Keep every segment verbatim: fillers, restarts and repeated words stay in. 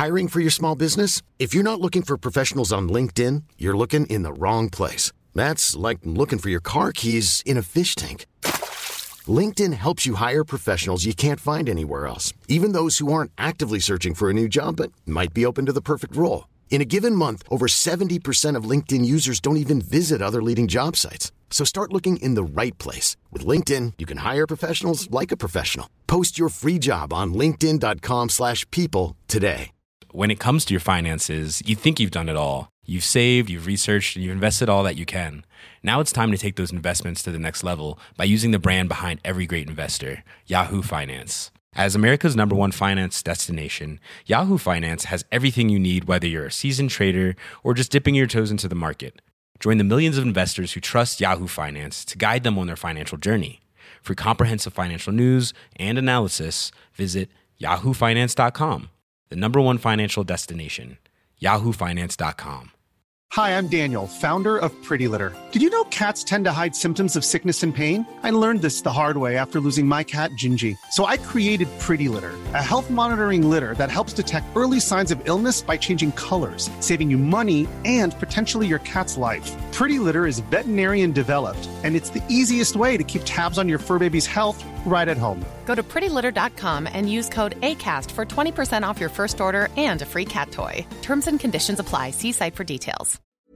Hiring for your small business? If you're not looking for professionals on LinkedIn, you're looking in the wrong place. That's like looking for your car keys in a fish tank. LinkedIn helps you hire professionals you can't find anywhere else, even those who aren't actively searching for a new job but might be open to the perfect role. In a given month, over seventy percent of LinkedIn users don't even visit other leading job sites. So start looking in the right place. With LinkedIn, you can hire professionals like a professional. Post your free job on linkedin dot com slash people today. When it comes to your finances, you think you've done it all. You've saved, you've researched, and you've invested all that you can. Now it's time to take those investments to the next level by using the brand behind every great investor, Yahoo Finance. As America's number one finance destination, Yahoo Finance has everything you need, whether you're a seasoned trader or just dipping your toes into the market. Join the millions of investors who trust Yahoo Finance to guide them on their financial journey. For comprehensive financial news and analysis, visit yahoo finance dot com, the number one financial destination, yahoo finance dot com. Hi, I'm Daniel, founder of Pretty Litter. Did you know cats tend to hide symptoms of sickness and pain? I learned this the hard way after losing my cat, Gingy. So I created Pretty Litter, a health monitoring litter that helps detect early signs of illness by changing colors, saving you money and potentially your cat's life. Pretty Litter is veterinarian developed, and it's the easiest way to keep tabs on your fur baby's health right at home. Go to pretty litter dot com and use code ACAST for twenty percent off your first order and a free cat toy. Terms and conditions apply. See site for details.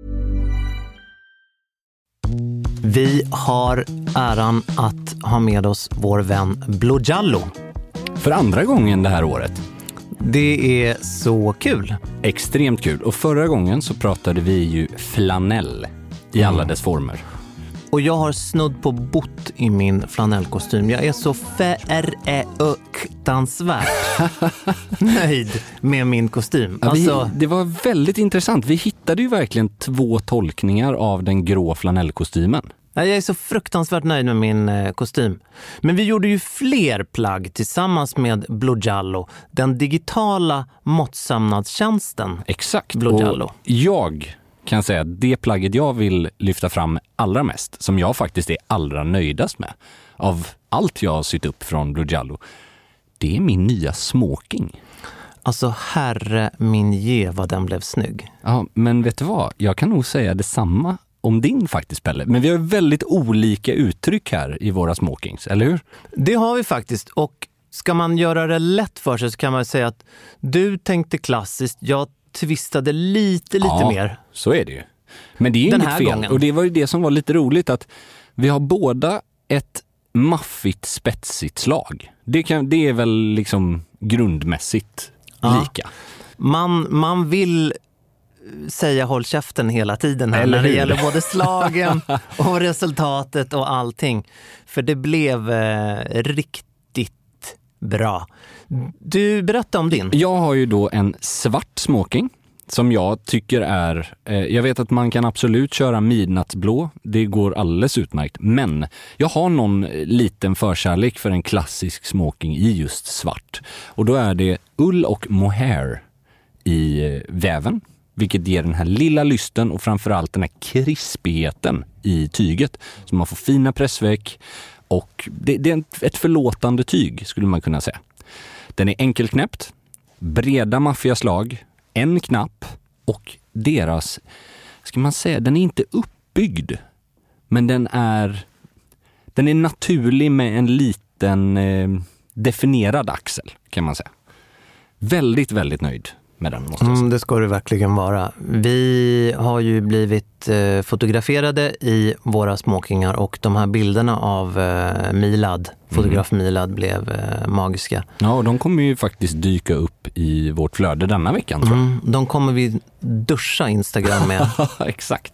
Vi har äran att ha med oss vår vän Blue Jallo. För andra gången det här året. Det är så kul. Extremt kul. Och förra gången så pratade vi ju flanell i alla Mm. dess former. Och jag har snudd på bott i min flanellkostym. Jag är så fruktansvärt nöjd med min kostym. Ja, vi, alltså... Det var väldigt intressant. Vi hittade ju verkligen två tolkningar av den grå flanellkostymen. Jag är så fruktansvärt nöjd med min eh, kostym. Men vi gjorde ju fler plagg tillsammans med Blue Jallo, den digitala måttsamnadstjänsten. Exakt. Blue Jallo. Och jag kan säga att det plagget jag vill lyfta fram allra mest, som jag faktiskt är allra nöjdast med av allt jag har sytt upp från Blue Jallo, det är min nya smoking. Alltså herre min ge vad den blev snygg. Ja, men vet du vad? Jag kan nog säga detsamma om din faktiskt, Pelle. Men vi har väldigt olika uttryck här i våra smokings, eller hur? Det har vi faktiskt, och ska man göra det lätt för sig så kan man säga att du tänkte klassiskt, jag twistade lite, lite ja, mer. Så är det ju. Men det är ju Den inget här fel. gången. Och det var ju det som var lite roligt, att vi har båda ett maffigt, spetsigt slag. Det, kan, det är väl liksom grundmässigt Ja. Man, man vill säga håll käften hela tiden här Eller när det hur? gäller både slagen och resultatet och allting. För det blev eh, riktigt bra. Du, berätta om din. Jag har ju då en svart smoking som jag tycker är, eh, jag vet att man kan absolut köra midnattsblå, det går alldeles utmärkt, men jag har någon liten förkärlek för en klassisk smoking i just svart. Och då är det ull och mohair i eh, väven, vilket ger den här lilla lysten och framförallt den här krispigheten i tyget. Så man får fina pressveck och det, det är ett förlåtande tyg skulle man kunna säga. Den är enkelknäppt, breda maffiga slag, en knapp och deras, ska man säga, den är inte uppbyggd, men den är den är naturlig med en liten eh, definierad axel kan man säga. Väldigt, väldigt nöjd med den, måste jag säga. Mm, det ska det verkligen vara. Vi har ju blivit eh, fotograferade i våra smokingar och de här bilderna av eh, Milad, fotograf mm. Milad, blev eh, magiska. Ja, och de kommer ju faktiskt dyka upp i vårt flöde denna veckan, tror jag. Mm, de kommer vi duscha Instagram med. Exakt.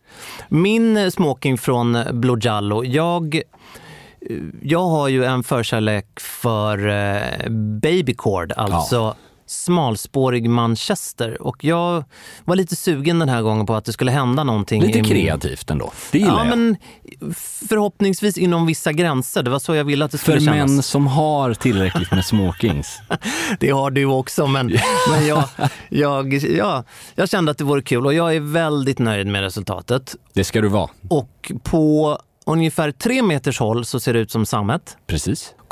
Min smoking från Blue Jallo, jag... Jag har ju en förkärlek för eh, babycord, alltså ja. smalspårig manchester. Och jag var lite sugen den här gången på att det skulle hända någonting. Lite i kreativt ändå. Det gillar ja, jag. Men förhoppningsvis inom vissa gränser. Det var så jag ville att det skulle för kännas. För män som har tillräckligt med smokings. Det har du också, men, men jag, jag, ja, jag kände att det vore kul. Och jag är väldigt nöjd med resultatet. Det ska du vara. Och på ungefär tre meters håll så ser det ut som sammet. Precis.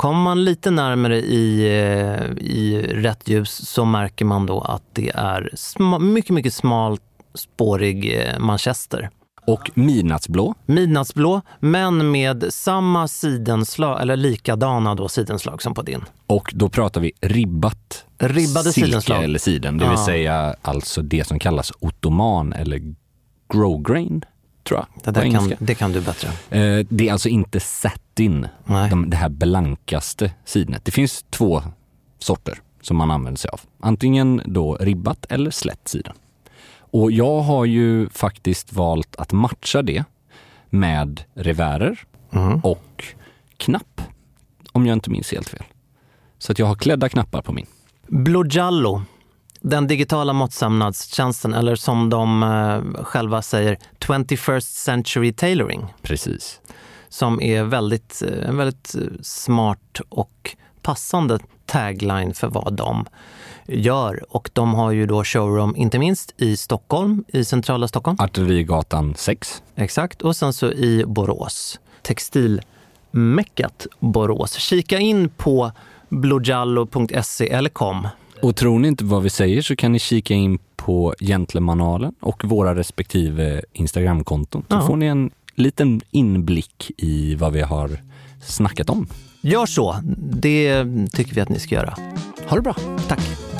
Kommer man lite närmare i, i rätt ljus så märker man då att det är sma, mycket, mycket smalt spårig manchester. Och midnattsblå. Midnattsblå, men med samma sidenslag, eller likadana då sidenslag som på din. Och då pratar vi ribbat Ribbade silke sidenslag. eller siden. Det vill Ja. säga alltså det som kallas ottoman eller grosgrain, tror jag. Det, där kan, det kan du bättre. Eh, det är alltså inte satin, Nej. de, det här blankaste sidenet. Det finns två sorter som man använder sig av. Antingen då ribbat eller slätt siden. Och jag har ju faktiskt valt att matcha det med revärer Mm. och knapp, om jag inte minns helt fel. Så att jag har klädda knappar på min. Blodjallo, den digitala måttsamnadstjänsten, eller som de eh, själva säger, twenty-first century tailoring, Precis. som är väldigt, eh, en väldigt eh, smart och passande tagline för vad de gör. Och de har ju då showroom, inte minst i Stockholm, i centrala Stockholm. Artillerigatan sex. Exakt, och sen så i Borås. Textilmäckat Borås. Kika in på blodjallo punkt se eller kom. Och tror ni inte vad vi säger så kan ni kika in på Gentlemanalen och våra respektive Instagramkonton. Så Ja. får ni en liten inblick i vad vi har snackat om. Gör så, det tycker vi att ni ska göra. Ha det bra. Tack.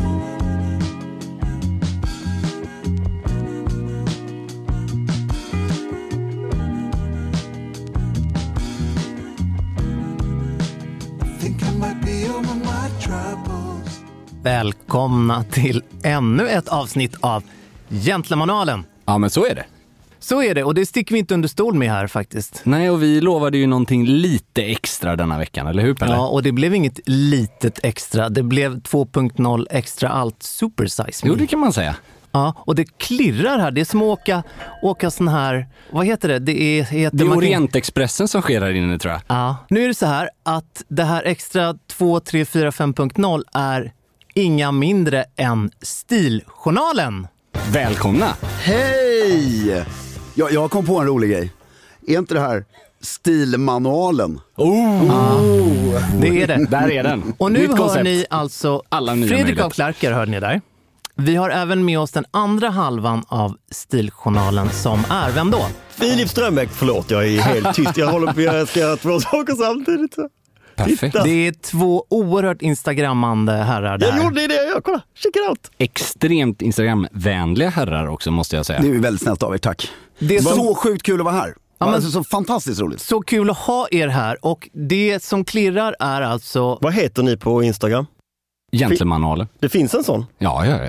Välkomna till ännu ett avsnitt av Gentlemanalen. Ja, men så är det. Så är det, och det sticker vi inte under stol med här faktiskt. Nej, och vi lovade ju någonting lite extra denna veckan, eller hur Pelle? Ja, och det blev inget litet extra. Det blev två punkt noll extra allt supersize. Jo, det kan man säga. Ja, och det klirrar här. Det är som att åka, åka sån här, vad heter det? Det är, heter Det är man kan- Orientexpressen som sker här inne, tror jag. Ja. Nu är det så här att det här extra två, tre, fyra, fem punkt noll är inga mindre än Stiljournalen. Välkomna! Hej! Jag, jag kom på en rolig grej. Är inte det här stilmanualen? Det är det. Där är den. Och nu Nytt hör koncept. ni alltså Alla nya Fredrik möjligheter. af Klerker, hörde ni där. Vi har även med oss den andra halvan av Stiljournalen som är, vem då? Filip Strömbäck, förlåt, jag är helt tyst. Jag håller på att jag ska göra två saker samtidigt. Perfekt. Det är två oerhört instagrammande herrar där. Jag gjorde det, jag kolla, check it out. Extremt Instagram-vänliga herrar också, måste jag säga. Det är ju väldigt snällt av er, tack. Det är så så- sjukt kul att vara här. Ja, men- alltså, så fantastiskt roligt. Så kul att ha er här, och det som klirrar är alltså... Vad heter ni på Instagram? Gentlemanalen. Det finns en sån. Ja, ja, ja.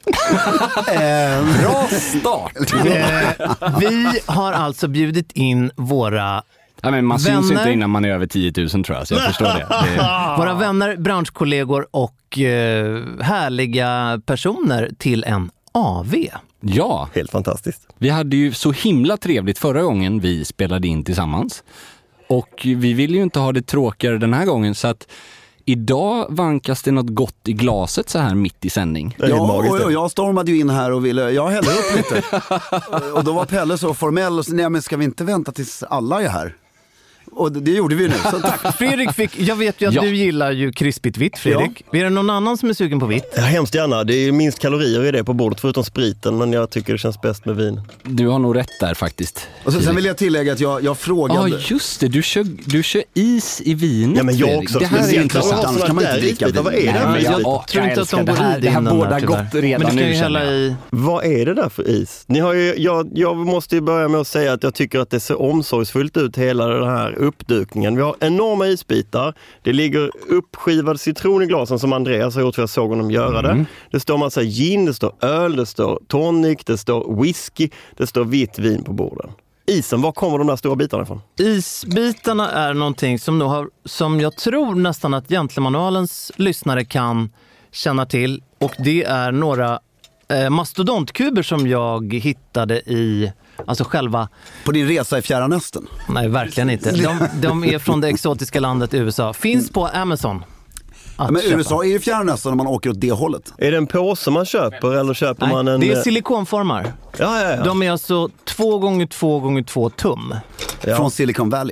Bra start! Eh, vi har alltså bjudit in våra, Ja, men man syns ju Vänner. inte innan man är över tio tusen, tror jag, så jag förstår det. det våra vänner, branschkollegor och eh, härliga personer till en A V. ja, Helt fantastiskt. vi hade ju så himla trevligt förra gången vi spelade in tillsammans. Och vi vill ju inte ha det tråkigare den här gången, så att idag vankas det något gott i glaset så här mitt i sändning. Det är helt Ja, magiskt. och, och det. jag stormade ju in här och ville, jag hällde upp lite. Och då var Pelle så formell och så, nej men ska vi inte vänta tills alla är här? Och det, det gjorde vi nu, så tack. Fredrik fick, jag vet ju att Ja. du gillar ju krispigt vitt, Fredrik. Är det någon annan som är sugen på vitt? Ja, hemskt gärna. Det är minst kalorier i det på bordet förutom spriten, men jag tycker det känns bäst med vin. Du har nog rätt där faktiskt. Och så, sen vill jag tillägga att jag, jag Ja, frågade... just det. Du kör, du kör is i vinet, Ja, men jag Fredrik. också. Det här är Speciellt intressant. när man har Annars kan man såna inte där dricka isbitar. Vad är vin. det Nej, för men jag, isbit? jag, tror inte att de älskar går det här. i Det här din, den båda där, gott tyvärr. redan Men du kan nu, ju känner hälla jag. i... Vad är det där för is? Ni har ju, jag, jag måste ju börja med att säga att jag tycker att det ser omsorgsfullt ut, hela den här uppdukningen. Vi har enorma isbitar. Det ligger uppskivad citron i glasen som Andreas har gjort, för jag såg honom göra det. Det står massa gin, det står öl, det står tonic, det står whisky, det står vitt vin på borden. Isen, var kommer de där stora bitarna ifrån? Isbitarna är någonting som, nog har, som jag tror nästan att Gentlemanualens lyssnare kan känna till. Och det är några eh, mastodontkuber som jag hittade i, alltså själva, På din resa i Fjärran Östern. nej verkligen inte. De, de är från det exotiska landet U S A. Finns på Amazon. Ja, men U S A är ju Fjärran Östern när man åker åt det hållet. Är det en påse man köper eller köper Nej, man en... det är silikonformar. Ja, ja, ja. De är alltså två gånger två gånger två tum. ja. Från Silicon Valley.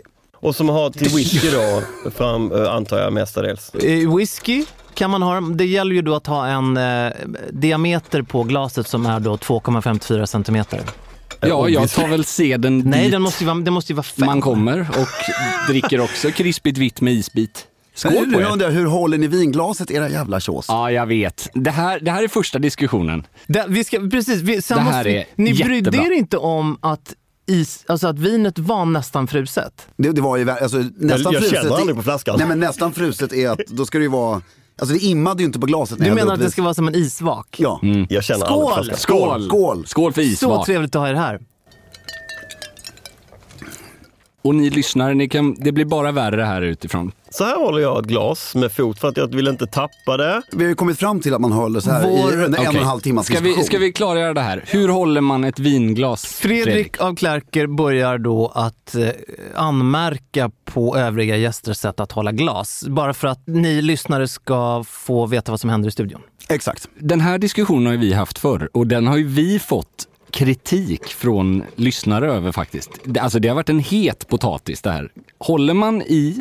Och som har till whisky då, fram, antar jag mestadels. Eh, whisky kan man ha. Det gäller ju då att ha en eh, diameter på glaset som är då två komma femtiofyra centimeter. Ja, jag tar väl seden dit. Nej, den måste ju vara, det måste ju vara fem. Man kommer och dricker också krispigt vitt med isbit. Skål Men, på nu er. undrar jag, hur håller ni vinglaset, era jävla tjås? Ja, jag vet. Det här, det här är första diskussionen. Det, vi ska, precis, vi, sen Det här måste vi, är ni jättebra. brydde er inte om att, is, alltså att vinet var nästan fruset. Det, det var ju alltså, nästan jag fruset. känner aldrig på flaskan. Nej, men nästan fruset är att då ska det ju vara, alltså det immade ju inte på glaset. Du menar att det ska vara som en isvak? Ja. Mm. Jag känner Skål! aldrig flaskan. Skål! Skål! Skål för Så isvak. trevligt att ha er här. Och ni lyssnar, ni kan, det blir bara värre här utifrån. Så här håller jag ett glas med fot för att jag vill inte tappa det. Vi har ju kommit fram till att man håller så här Vår- i en, en och en halv timme Ska vi, ska vi klargöra det här? Hur håller man ett vinglas? Fredrik av Klerker börjar då att eh, anmärka på övriga gästers sätt att hålla glas. Bara för att ni lyssnare ska få veta vad som händer i studion. Exakt. Den här diskussionen har ju vi haft förr och den har ju vi fått kritik från lyssnare över faktiskt. Det- Alltså det har varit en het potatis det här. Håller man i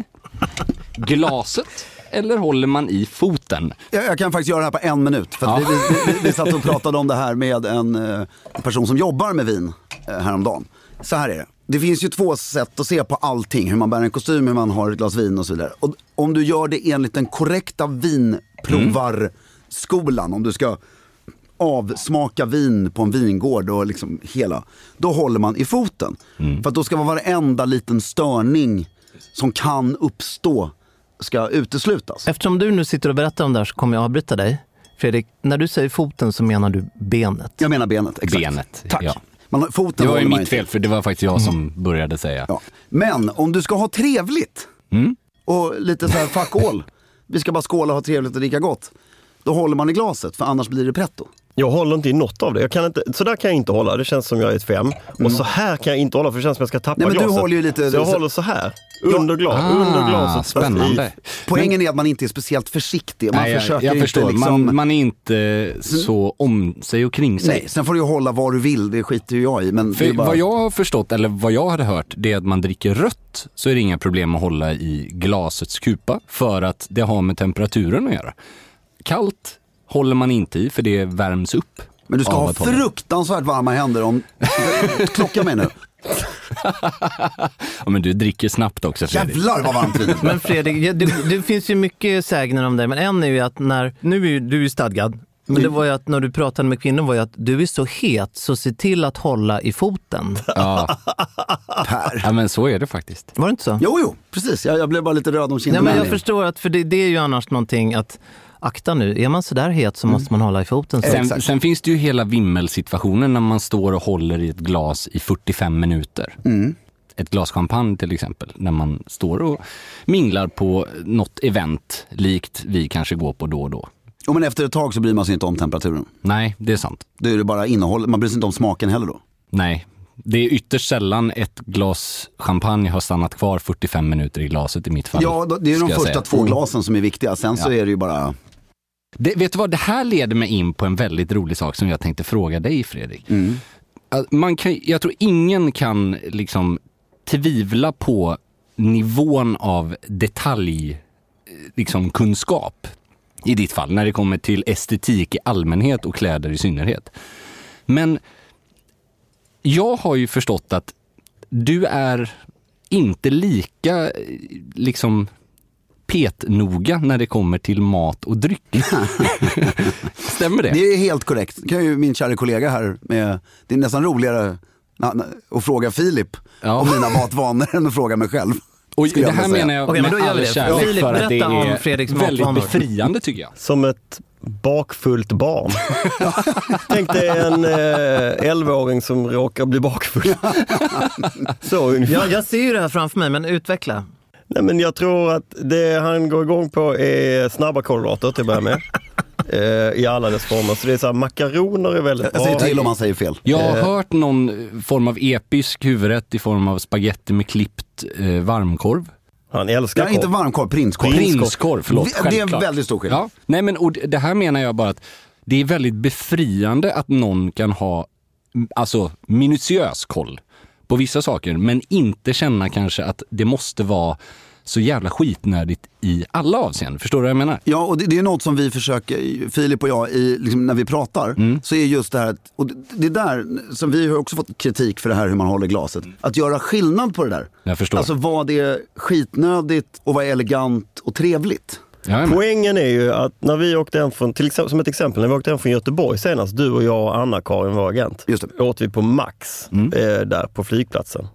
glaset eller håller man i foten? Jag, jag kan faktiskt göra det här på en minut. För att Ja. vi, vi, vi, vi satt och pratade om det här med en eh, person som jobbar med vin eh, häromdagen. Så här är det. Det finns ju två sätt att se på allting. Hur man bär en kostym, hur man har ett glas vin och så vidare. Och om du gör det enligt den korrekta vinprovarskolan, om du ska avsmaka vin på en vingård och liksom hela, då håller man i foten. Mm. För att då ska vara varenda liten störning som kan uppstå ska uteslutas. Eftersom du nu sitter och berättar om det här så kommer jag avbryta dig. Fredrik, när du säger foten så menar du benet. Jag menar benet, exakt. Benet, Tack. ja. Man, foten Det var håller ju man mitt inte. fel för det var faktiskt jag som började säga. Ja. Men om du ska ha trevligt Mm. och lite så här fuck all, vi ska bara skåla och ha trevligt och dricka gott, då håller man i glaset, för annars blir det pretto. Jag håller inte i något av det. Jag kan inte, så där kan jag inte hålla. Det känns som jag är ett fem. Och så här kan jag inte hålla för det känns som jag ska tappa Nej, men du glaset. håller ju lite- så jag håller så här. Under, glas, Ah, under glaset. spännande. Poängen är att man inte är speciellt försiktig. Man Nej, jag, försöker jag förstår, inte liksom... man, man är inte så om sig och kring sig. Nej, sen får du ju hålla vad du vill, det skiter ju jag i. Men det För är bara... vad jag har förstått, eller vad jag hade hört, det är att man dricker rött så är det inga problem att hålla i glasets kupa för att det har med temperaturen att göra. Kallt håller man inte i för det värms upp. Men du ska av ha att hålla. fruktansvärt varma händer om... Klocka mig nu. Ja, men du dricker snabbt också, Fredrik. Jävlar vad varmt vinet. Men Fredrik, ja, det, det finns ju mycket sägner om det. Men en är ju att när, nu är ju, du är ju stadgad. Men det var ju att när du pratade med kvinnor var ju att du är så het så se till att hålla i foten. Ja. Per. Ja, men så är det faktiskt. Var det inte så? Jo, jo, precis. Jag, jag blev bara lite röd om Nej, kinden. men jag förstår att, för det, det är ju annars någonting att akta nu, är man så där het så måste man hålla i foten. Så. Sen, Exakt. sen finns det ju hela vimmelsituationen när man står och håller i ett glas i fyrtiofem minuter. Mm. Ett glas champagne till exempel, när man står och minglar på något event likt vi kanske går på då och då. Jo, men efter ett tag så bryr man sig inte om temperaturen. Nej, det är sant. Då är det bara innehåll. Man bryr sig inte om smaken heller då. Nej, det är ytterst sällan ett glas champagne har stannat kvar fyrtiofem minuter i glaset i mitt fall. Ja, då- det är ju ska de jag första säga. två glasen som är viktiga. Sen så Ja. är det ju bara... Det, vet du vad, det här leder mig in på en väldigt rolig sak som jag tänkte fråga dig, Fredrik. Mm. Att Man kan, jag tror ingen kan liksom tvivla på nivån av detalj liksom kunskap i ditt fall när det kommer till estetik i allmänhet och kläder i synnerhet. Men jag har ju förstått att du är inte lika liksom petnoga när det kommer till mat och dryck. Stämmer det? Det är helt korrekt. Det kan ju min kära kollega här med... Det är nästan roligare na- na- att fråga Filip Ja. om mina matvanor än att fråga mig själv. Och skulle det jag här vilja säga. menar jag Okej, men med då gör all vi det. kärlek Filip, för att det berätta om är Fredriks väldigt matvanor. befriande tycker jag. Som ett bakfullt barn. Tänk dig en eh, elvaåring som råkar bli bakfull. Så ungefär. Ja, jag ser ju det här framför mig, men utveckla. Nej, men jag tror att det han går igång på är snabba kolhydrater till att börja med. Eh, I alla dess former. Så det är så här, makaroner är väldigt Jag säger bra. till om man säger fel. Jag har Eh. hört någon form av episk huvudrätt i form av spaghetti med klippt eh, varmkorv. Han älskar Ja, inte korv. varmkorv, prinskorv. Prinskorv, förlåt. Det- det är en självklart. väldigt stor skillnad. Ja. Nej, men och det här menar jag bara att det är väldigt befriande att någon kan ha alltså minutiös koll på vissa saker, men inte känna kanske att det måste vara så jävla skitnödigt i alla avseenden. Förstår du vad jag menar? Ja, och det, det är något som vi försöker, Filip och jag, i, liksom, när vi pratar, mm. så är just det här, och det, det där som vi har också fått kritik för det här hur man håller glaset. Att göra skillnad på det där. Jag förstår. Alltså vad det är skitnödigt och vad är elegant och trevligt. Poängen är ju att när vi åkte hem från, till exempel, som ett exempel, när vi åkte hem från Göteborg senast, du och jag och Anna-Karin var agent. Just det. Åt vi på Max, mm. eh, där på flygplatsen.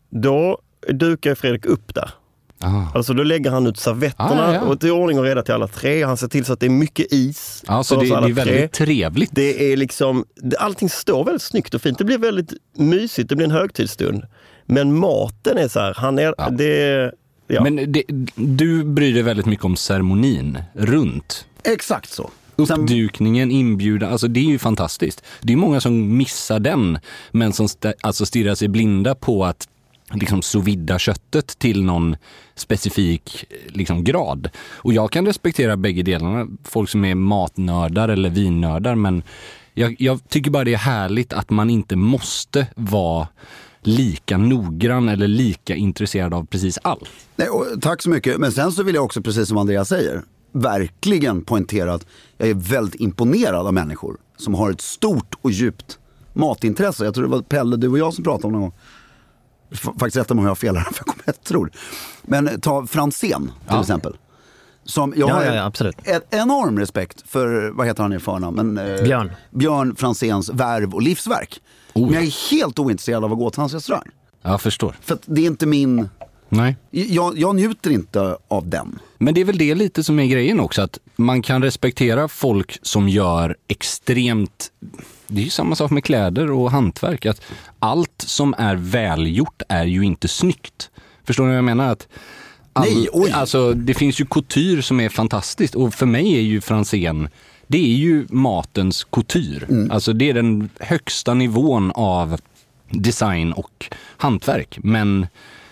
Då dukar Fredrik upp där. Aha. Alltså då lägger han ut servetterna ah, ja. och till ordning och reda till alla tre. Han ser till så att det är mycket is. Alltså det, det är väldigt tre. trevligt. Det är liksom, det, allting står väldigt snyggt och fint. Det blir väldigt mysigt, det blir en högtidsstund. Men maten är så här, han är, ja. det ja. Men det, du bryr dig väldigt mycket om ceremonin runt. Exakt så. Uppdukningen, inbjudan, alltså det är ju fantastiskt. Det är många som missar den, men som st- alltså stirrar sig blinda på att liksom sous-vida köttet till någon specifik liksom grad. Och jag kan respektera bägge delarna, folk som är matnördar eller vinnördar, men jag, jag tycker bara det är härligt att man inte måste vara lika noggrann eller lika intresserad av precis allt. Nej, och tack så mycket. Men sen så vill jag också, precis som Andreas säger, verkligen poängtera att jag är väldigt imponerad av människor som har ett stort och djupt matintresse. Jag tror det var Pelle, du och jag som pratade om någon gång. Faktiskt rätta mig om jag har fel här, för jag kommer jag tror. Men ta Franzén till ja. exempel. Som jag ja, har ja, ja, absolut. ett enorm respekt för, vad heter han i förnamn? Men, eh, Björn. Björn Franzéns värv och livsverk. Oh. Men jag är helt ointresserad av att gå till hans restaurang. Jag förstår. För att det är inte min... Nej. Jag, jag njuter inte av den. Men det är väl det lite som är grejen också, att man kan respektera folk som gör extremt... Det är ju samma sak med kläder och hantverk, att allt som är välgjort är ju inte snyggt. Förstår ni vad jag menar? Att all, Nej, oj. Alltså, det finns ju couture som är fantastiskt, och för mig är ju Franzén, det är ju matens couture. Mm. Alltså det är den högsta nivån av design och hantverk, men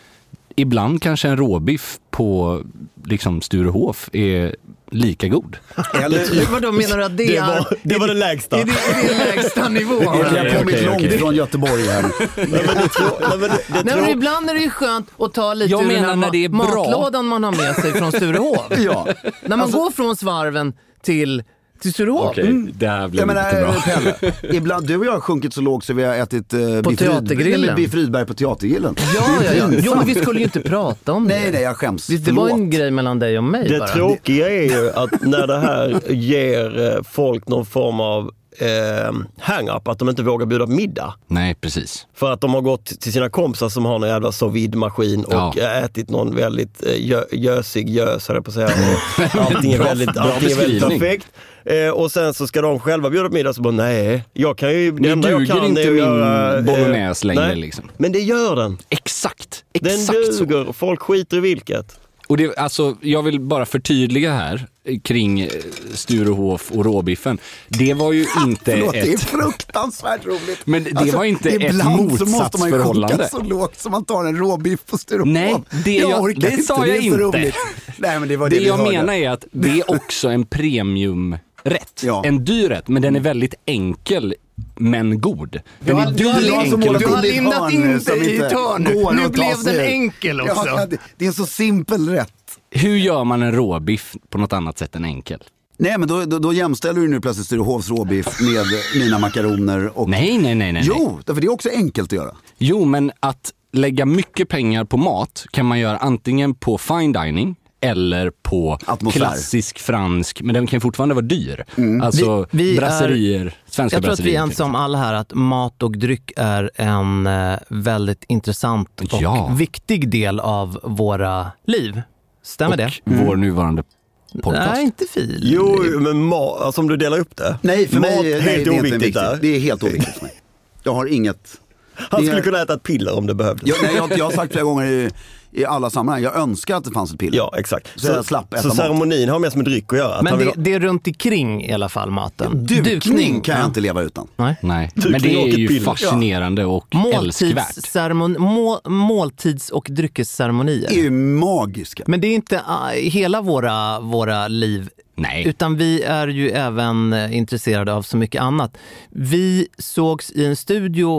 ibland kanske en råbiff på liksom Sturehof är lika god. Eller, vadå menar du att det, det är... Var, det var det lägsta. Är det, är det lägsta nivån? Jag har kommit okay, långt okay. från Göteborg här. Nej, men, det tror, nej, men, det, det Nej, men ibland är det ju skönt att ta lite jag ur menar den här när det är matlådan man har med sig från Sturehof. Ja. När man alltså, går från Svarven till... till Sturehof. Okej, mm. det här blir menar, inte bra. Pelle, ibland, du och jag har sjunkit så lågt så vi har ätit uh, på Teatergrillen. Biff Rydberg på Teatergrillen. Ja, ja, ja. Jo, men vi skulle ju inte prata om det. Nej, nej, jag skäms. Det Förlåt. var en grej mellan dig och mig Det bara. tråkiga är ju att när det här ger folk någon form av eh, hang-up, att de inte vågar bjuda på middag. Nej, precis. För att de har gått till sina kompisar som har en jävla sous-vide-maskin och ja. ätit någon väldigt gö- gösig gös, här på att säga. Allting är väldigt, allting är väldigt perfekt. Eh, och sen så ska de själva bjuda på middag, så bara nej, jag kan ju... Det enda jag kan inte är min göra, bolognese längre nej. liksom. Men det gör den. Exakt, exakt den duger, så. Folk skiter i vilket. Och det, alltså, jag vill bara förtydliga här kring Sturehof och råbiffen. Det var ju inte Förlåt, ett... det är fruktansvärt roligt. Men det alltså, var inte ett motsatsförhållande. Ibland så måste man ju sjunka så lågt som man tar en råbiff på Sturehof. Nej, det, jag, jag det inte. sa jag det inte. Nej, men det var det det vi jag hörde. menar är att det är också en premiumrätt. Ja. En dyr rätt, men den är väldigt enkel men god. Den du, är du, dyr du, enkel. Du har lindat in dig i törn. Nu blev den enkel också. Ja, det, det är en så simpel rätt. Hur gör man en råbiff på något annat sätt än enkel? Nej, men då, då, då jämställer du nu plötsligt Sturehofs råbiff med mina makaroner. Och... Nej, nej, nej, nej. Jo, för det är också enkelt att göra. Jo, men att lägga mycket pengar på mat kan man göra antingen på fine dining eller på atmosfär. Klassisk fransk, men den kan fortfarande vara dyr. Mm. Alltså vi, vi brasserier, är, svenska jag tror brasserier. att vi är ensamma alla här att mat och dryck är en eh, väldigt intressant och ja. viktig del av våra liv. Stämmer och det? Mm. Vår nuvarande podcast. Nej, inte fil. Jo, men ma- alltså om du delar upp det. Nej, för mat, mig helt nej, det är oviktigt där. Det är helt oviktigt för mig. Jag har inget... Han skulle är... kunna äta ett piller om det behövdes. Jag, nej, jag, jag har sagt flera gånger i, i alla sammanhang, jag önskar att det fanns ett piller. Ja, exakt. Så, så jag slapp äta så mat. Ceremonin har med som en dryck att göra. Men att det, vill... det är runt omkring i alla fall maten. Dukning, Dukning kan jag inte leva utan. Nej. Nej. Men det är ju fascinerande och älskvärt. Ceremon- må- måltids- och dryckesceremonier. Det är ju magiska. Men det är inte uh, hela våra, våra liv. Nej. Utan vi är ju även intresserade av så mycket annat. Vi sågs i en studio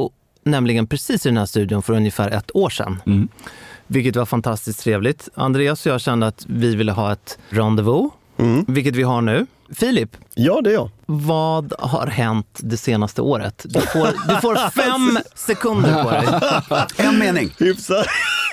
nämligen precis i den här studion för ungefär ett år sedan. Mm. Vilket var fantastiskt trevligt. Andreas och jag kände att vi ville ha ett rendezvous, Mm. vilket vi har nu. Filip, Ja, det är jag. vad har hänt det senaste året? Du får, du får fem sekunder på dig. En mening. Hyfsat,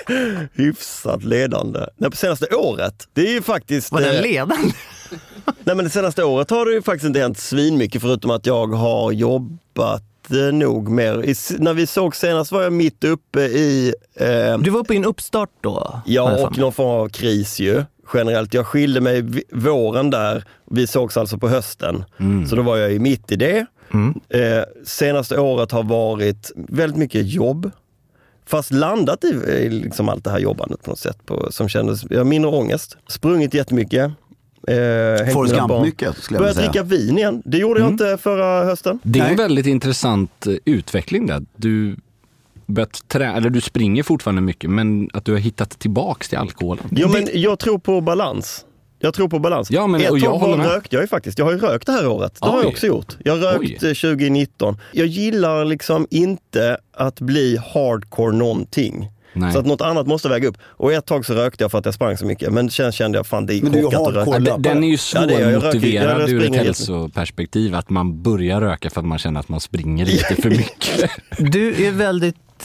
hyfsat ledande. Nej, på senaste året, det är ju faktiskt... Var den eh, ledande? Nej, men det senaste året har det ju faktiskt inte hänt svinmycket förutom att jag har jobbat eh, nog mer. I, när vi såg senast var jag mitt uppe i... Eh, Du var uppe i en uppstart då? har jag ja, för och mig. någon form av kris ju. Generellt. Jag skilde mig v- våren där. Vi sågs alltså på hösten. Så då var jag i mitt i det. Mm. Eh, senaste året har varit väldigt mycket jobb. Fast landat i, i liksom allt det här jobbandet på något sätt. På, som kändes, jag har mindre ångest. Sprungit jättemycket. Eh, hängt Forrest med Gump barn. mycket, skulle jag vilja Börjat säga. dricka vin igen. Det gjorde jag inte förra hösten. Det är Nej. en väldigt intressant eh, utveckling där. Du, börjat trä- eller du springer fortfarande mycket, men att du har hittat tillbaks till alkoholen. Ja, men jag tror på balans. Jag tror på balans. Ja, men- Ett och jag tag håller med. rökte jag ju faktiskt. Jag har ju rökt det här året. Det har Oj. jag också gjort. Jag rökte tjugonitton. Jag gillar liksom inte att bli hardcore någonting. Nej. Så att något annat måste väga upp. Och ett tag så rökte jag för att jag sprang så mycket. Men sen kände jag fan det är Men du är ju korkat att röka. hardcore Ja, den- den är ju Ja, det är jag. Jag röker- svårmotiverad jag ur ett springer hälsoperspektiv, att man börjar röka för att man känner att man springer lite för mycket. Du är väldigt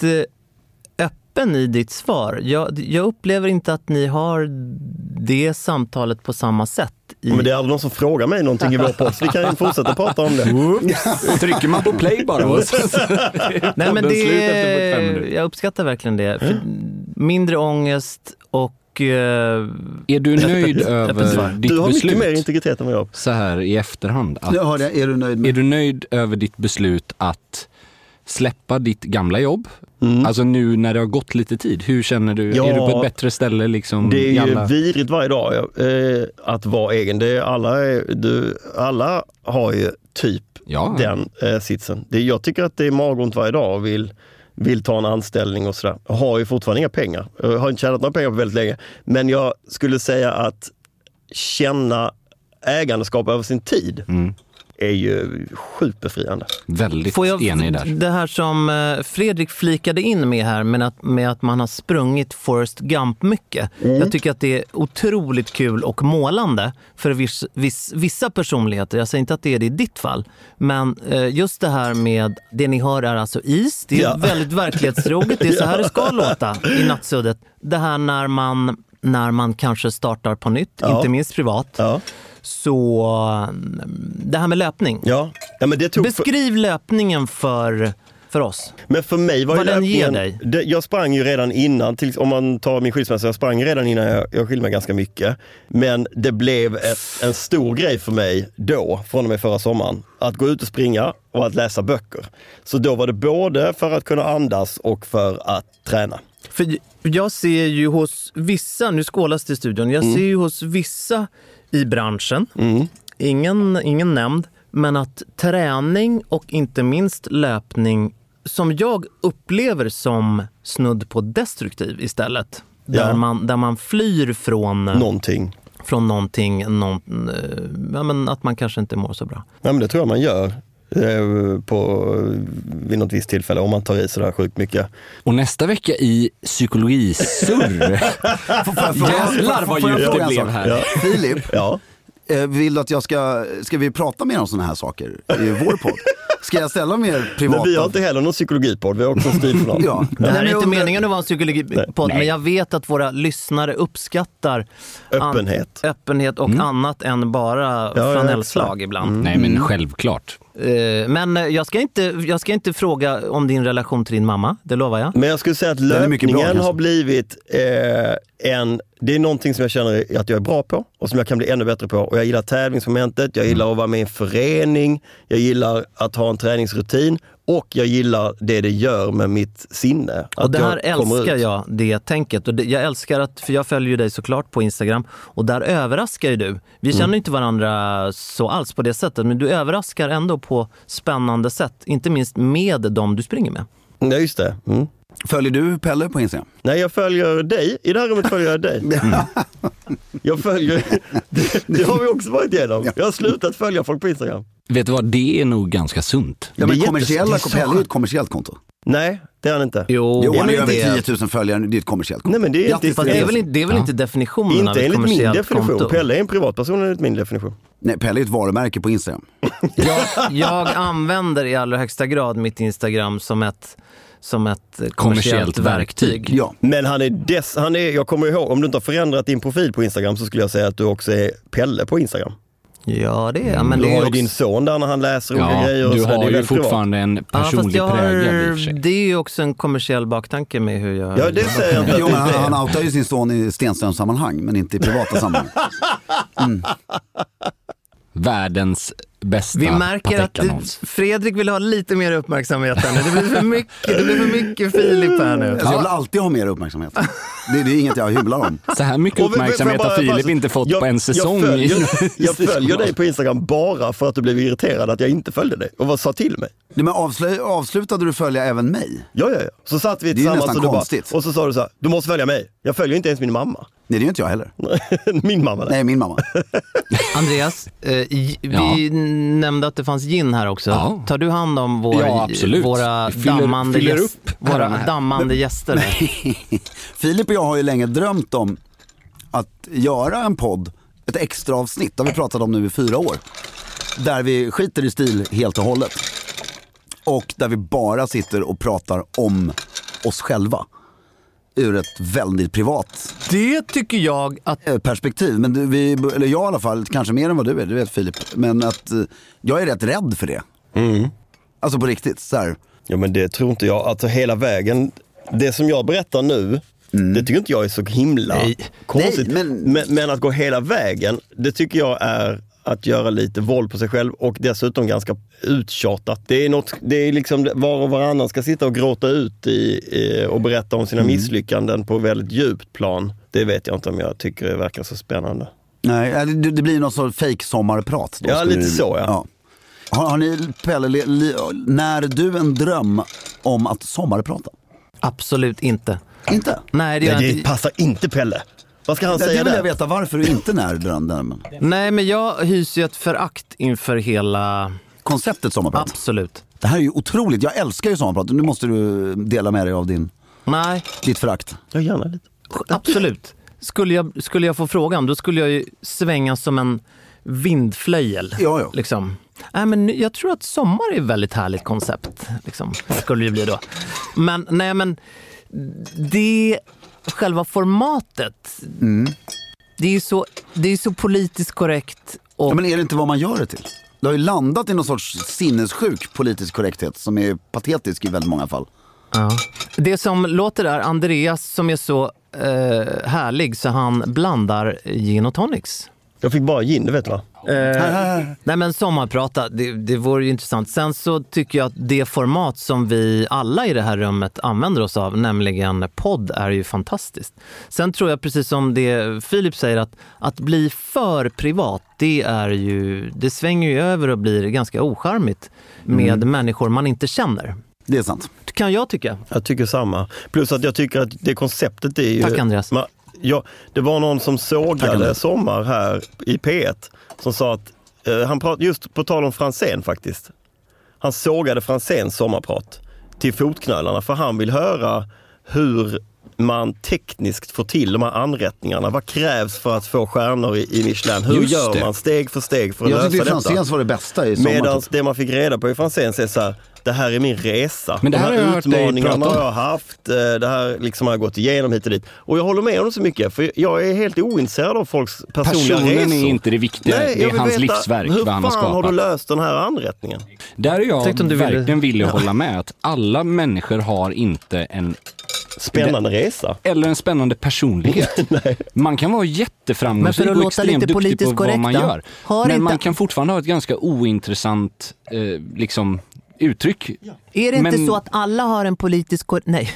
eh, öppen i ditt svar. Jag, jag upplever inte att ni har det samtalet på samma sätt. I... Men det är aldrig någon som frågar mig någonting i vår podd. Så vi kan ju fortsätta prata om det. Trycker man på play bara och så, så Nej, men podden slut det, efter fyrtiofem minuter. jag uppskattar verkligen det. För mindre ångest och... Eh, Är du nöjd öppet över svar. ditt Du har beslut mycket mer integritet än vad jag har. så här i efterhand? Att, Jag hörde, är du nöjd med? är du nöjd över ditt beslut att släppa ditt gamla jobb? Alltså nu när det har gått lite tid, hur känner du? Ja, är du på ett bättre ställe liksom? Det är i ju alla... vidrigt varje dag eh, att vara egen. Det är alla, är, du, alla har ju typ Ja. den eh, sitsen. Det, jag tycker att det är magont varje dag och vill, vill ta en anställning och sådär. Jag har ju fortfarande inga pengar. Jag har inte tjänat några pengar på väldigt länge. Men jag skulle säga att känna ägandeskap över sin tid Mm. är ju sjukt befriande. Väldigt får jag, enig där. det här som eh, Fredrik flikade in med här, med att, med att man har sprungit Forrest Gump mycket. Jag tycker att det är otroligt kul och målande för viss, viss, vissa personligheter. Jag säger inte att det är det i ditt fall. Men eh, just det här med, det ni hör är alltså is. Det är Ja. väldigt verklighetstroget. Det är så här det ska låta i nattsuddet. Det här när man, när man kanske startar på nytt, Ja. inte minst privat. Ja, Så mm, det här med löpning. ja. ja men det tog för... Beskriv löpningen för, för oss. Men för mig var Vad ju den ger löpningen- dig? Det, jag sprang ju redan innan, till, om man tar min skilsmässa, jag sprang redan innan jag, jag skilde mig ganska mycket. Men det blev ett, en stor grej för mig då, från och med förra sommaren, att gå ut och springa och att läsa böcker. Så då var det både för att kunna andas och för att träna. För jag ser ju hos vissa, nu skålas det i studion, jag ser ju hos vissa i branschen, ingen, ingen nämnd, men att träning och inte minst löpning som jag upplever som snudd på destruktiv istället. Där, Ja. man, där man flyr från, Någonting. från någonting, någon, eh, ja, men att man kanske inte mår så bra. Ja, men det tror jag man gör eh, på, vid något visst tillfälle om man tar i sådär sjukt mycket. Och nästa vecka i psykologisurr. Jävlar vad Får jag djupt fråga det en blev sak? här. Filip, Ja. eh, vill du att jag ska, ska vi prata mer om sådana här saker i vår podd? Ska jag ställa mer privata? Men vi har inte heller någon psykologipodd, vi har också en stiljournal. Ja. Det här Nej, är men inte jag undrar- meningen att vara en psykologipodd, men jag vet att våra lyssnare uppskattar Öppenhet. An- öppenhet och annat än bara ja, flanellslag exakt. ibland. Nej men självklart. Eh, Men eh, jag ska, inte, jag ska inte fråga om din relation till din mamma, det lovar jag. Men jag skulle säga att är mycket bra, löpningen kanske. har blivit eh, en... Det är någonting som jag känner att jag är bra på och som jag kan bli ännu bättre på. Och jag gillar tävlingsmomentet, jag gillar att vara med i en förening, jag gillar att ha en träningsrutin och jag gillar det det gör med mitt sinne. Och Att det här jag kommer älskar ut. jag, det tänket. Och det, jag älskar att, för jag följer ju dig såklart på Instagram, och där överraskar ju du. Vi känner ju inte varandra så alls på det sättet, men du överraskar ändå på spännande sätt. Inte minst med dem du springer med. Ja, just det. Mm. Följer du Pelle på Instagram? Nej, jag följer dig. I det här rummet följer jag dig. Jag följer... Det, det har vi också varit igenom. Jag har slutat följa folk på Instagram. Vet du vad, det är nog ganska sunt. Ja, men Det är kommersiella, jättes- Pelle är ju ett kommersiellt konto. Nej, det är han inte. Jo, Jo, han har det, ju över det, tio tusen följare, det är ett kommersiellt konto. Nej, men det är inte, fast det är väl inte, det är väl inte definitionen av inte ett enligt min kommersiellt definition. konto? Pelle är en privatperson enligt min definition. Nej, Pelle är ett varumärke på Instagram. Jag, jag använder i allra högsta grad mitt Instagram som ett, som ett kommersiellt, Kommersiellt verktyg. verktyg. Ja. Men han är, dess, han är, jag kommer ihåg, om du inte har förändrat din profil på Instagram så skulle jag säga att du också är Pelle på Instagram. Ja, det är men Du det har är ju också... din son där när han läser olika Ja, grejer. Och du så, det är har ju väldigt privat. fortfarande en Ja, fast personlig jag prägel i och för har, sig. det är ju också en kommersiell baktanke med hur jag... Ja, det säger jag inte. Jo, men han, han outar ju sin son i Stenström-sammanhang, men inte i privata sammanhang. Världens bästa Vi märker att Patek-annons. det, Fredrik vill ha lite mer uppmärksamhet här nu. Det blir för mycket, det blir för mycket Filip här nu. Alltså, jag vill alltid ha mer uppmärksamhet. Det, det är inget jag hyblar om. Så här mycket Och vi- uppmärksamhet får jag har bara- Filip inte fått jag, på en säsong. Jag följer, i- jag följer dig på Instagram bara för att du blev irriterad att jag inte följde dig. Och vad sa till mig? Nej, men avslu- avslutade du följa även mig? Ja, ja, ja. Så satt vi Det är ju tillsammans nästan och, du bara, konstigt. och så sa du så här, du måste följa mig. Jag följer inte ens min mamma. Nej, det är ju inte jag heller. Min mamma. Nej. Nej, min mamma. Andreas, eh, i- vi Ja. nämnde att det fanns gin här också. Ja. Tar du hand om vår, Ja, absolut. våra, Vi fyller- dammande, fyller gäst, upp våra herrarna här. dammande gäster? Filip och jag har ju länge drömt om att göra en podd, ett extra avsnitt, det har vi pratat om nu i fyra år. Där vi skiter i stil helt och hållet. Och där vi bara sitter och pratar om oss själva. Ur ett väldigt privat Det tycker jag att... eh, perspektiv. Men du, vi, eller jag i alla fall, kanske mer än vad du är, du vet Filip. Men att eh, jag är rätt rädd för det. Mm. Alltså på riktigt, så här. Ja, men det tror inte jag. Alltså hela vägen, det som jag berättar nu, det tycker inte jag är så himla Nej. konstigt. Nej, men- men... Men, att gå hela vägen, det tycker jag är att göra lite våld på sig själv och dessutom ganska uttjatat. Det är något, det är liksom var och varannan ska sitta och gråta ut i, i och berätta om sina misslyckanden på väldigt djupt plan. Det vet jag inte om jag tycker det verkar så spännande. Nej, det, det blir något sorts fake sommarprat. Då Ja, skulle lite det- så, ja. Har, har ni, Pelle, li, li, när du en dröm om att sommarprata? Absolut inte. Inte? Nej, det, Nej, gör det inte. passar inte Pelle. Vad ska han Det säga vill där? jag veta varför du inte när den drömmen. Nej, men jag hyser ju ett förakt inför hela... Konceptet sommarprat. Absolut. Det här är ju otroligt, jag älskar ju sommarprat. Nu måste du dela med dig av din, Nej, ditt förakt. Ja, gärna lite. absolut. Skulle jag, skulle jag få frågan, då skulle jag ju svänga som en vindflöjel. Ja, ja. Liksom. Nej, men jag tror att sommar är ett väldigt härligt koncept. Liksom. Skulle det bli då. Men, nej, men det själva formatet, det är ju så, det är så politiskt korrekt. Och, Ja, men är det inte vad man gör det till? Det har ju landat i någon sorts sinnessjuk politisk korrekthet som är patetisk i väldigt många fall. ja. Det som låter där, Andreas som är så eh, härlig så han blandar gin och tonics. Jag fick bara gin, det vet du va? Eh, nej men sommarprata, det, det vore ju intressant. Sen så tycker jag att det format som vi alla i det här rummet använder oss av, nämligen podd, är ju fantastiskt. Sen tror jag precis som det Filip säger att, att bli för privat, det är ju, det svänger ju över och blir ganska ocharmigt med Mm. människor man inte känner. Det är sant. Kan jag tycka. Jag tycker samma. Plus att jag tycker att det konceptet är ju... Tack, Andreas. Man, ja, det var någon som Tack, sågade Andreas. Sommar här i P ett som sa att, eh, han prat, just på tal om Franzén faktiskt, han sågade Franzéns sommarprat till fotknölarna för han vill höra hur man tekniskt får till de här anrättningarna. Vad krävs för att få stjärnor i, i Michelin? Hur Just gör det. man steg för steg för att Jag lösa tyckte detta? Franzéns var det bästa i sommar. Medan typ. det man fick reda på i Franzéns är så här, det här är min resa. Men det här de har jag hört dig utmaningarna prata har om. jag haft, eh, det här liksom har jag gått igenom hit och dit. Och jag håller med honom så mycket, för jag är helt ointresserad av folks personliga Personen resor. är inte det viktiga, Nej, det jag är vill hans veta, livsverk, hur vad han har fan har du skapat. löst den här anrättningen? Där är jag Tänkte om du ville- verkligen villig att hålla med att alla människor har inte en Spännande resa. eller en spännande personlighet. Man kan vara Men för jätteframgångsrik att och låta extremt lite duktig på politiskt vad korrekt man då, gör. har Men inte- man kan fortfarande ha ett ganska ointressant eh, liksom, uttryck. Är det inte Men- så att alla har en politisk... kor- Nej.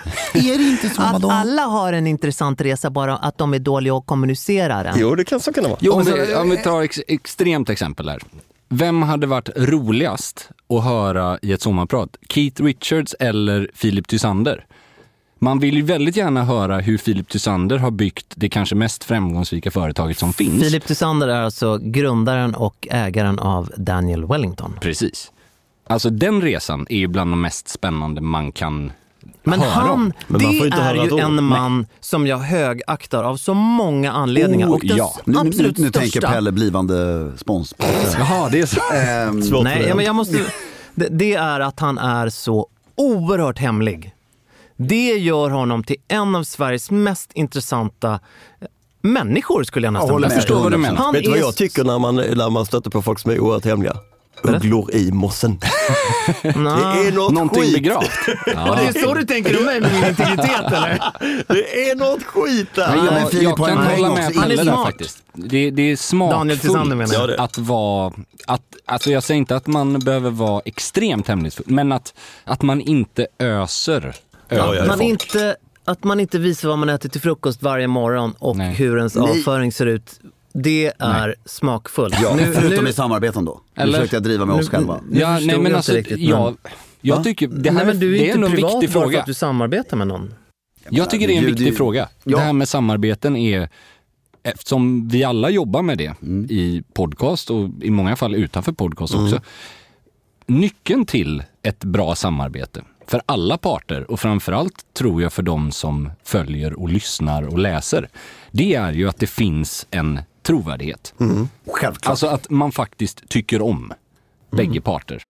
Är det inte så Att vadå? alla har en intressant resa, bara att de är dåliga att kommunicera den. Jo, det kan så kan det vara. Jo, om, så- vi, om vi tar ex, extremt exempel här. Vem hade varit roligast att höra i ett sommarprat? Keith Richards eller Philip Tysander? Man vill ju väldigt gärna höra hur Philip Tysander har byggt det kanske mest framgångsrika företaget som finns. Philip Tysander är alltså grundaren och ägaren av Daniel Wellington. Precis. Alltså den resan är ju bland de mest spännande man kan Men höra han, om. Men man det får inte är höra ju då. en man som jag högaktar av så många anledningar. Oh, och den ja. Nu, nu, absolut nu största... tänker Pelle blivande spons. Jaha, det är så. Ehm, Svårt Nej, för ja, men den. jag måste... Det, det är att han är så oerhört hemlig. Det gör honom till en av Sveriges mest intressanta människor, skulle jag nästan Jag håller vilja med. säga. förstår vad du menar. Han Vet du vad är jag tycker när man, när man stöter på folk som är oerhört hemliga? Ugglor i mossen. Det är något Någonting skit. begravt. Ja, det är så du tänker om mig med min integritet, eller? Det är något skit där. Men men jag, Filip jag har kan en poäng hålla också. med Han är Pelle där smart. faktiskt. Det, det är Daniel Tysander menar smakfullt jag. att vara... Att, alltså jag säger inte att man behöver vara extremt hemlighetsfull, men att, att man inte öser över ja, Man folk. inte, att man inte visar vad man äter till frukost varje morgon och Nej. hur ens Nej. avföring ser ut. Det är smakfullt. Ja, Nu- förutom nu- i samarbeten då. Nu Eller- försökte jag driva med oss Nu- själva. nu Ja, förstod nej, men jag alltså, inte riktigt, jag, jag Va? tycker det här Nej, men du är, det är inte ändå en privat viktig bara för fråga. att du samarbetar med någon. Jag tycker det är en Du- viktig du- fråga. Ja. Det här med samarbeten är, eftersom vi alla jobbar med det Mm. i podcast och i många fall utanför podcast också. Nyckeln till ett bra samarbete för alla parter och framförallt tror jag för de som följer och lyssnar och läser, det är ju att det finns en trovärdighet. Självklart. Alltså att man faktiskt tycker om bägge parter.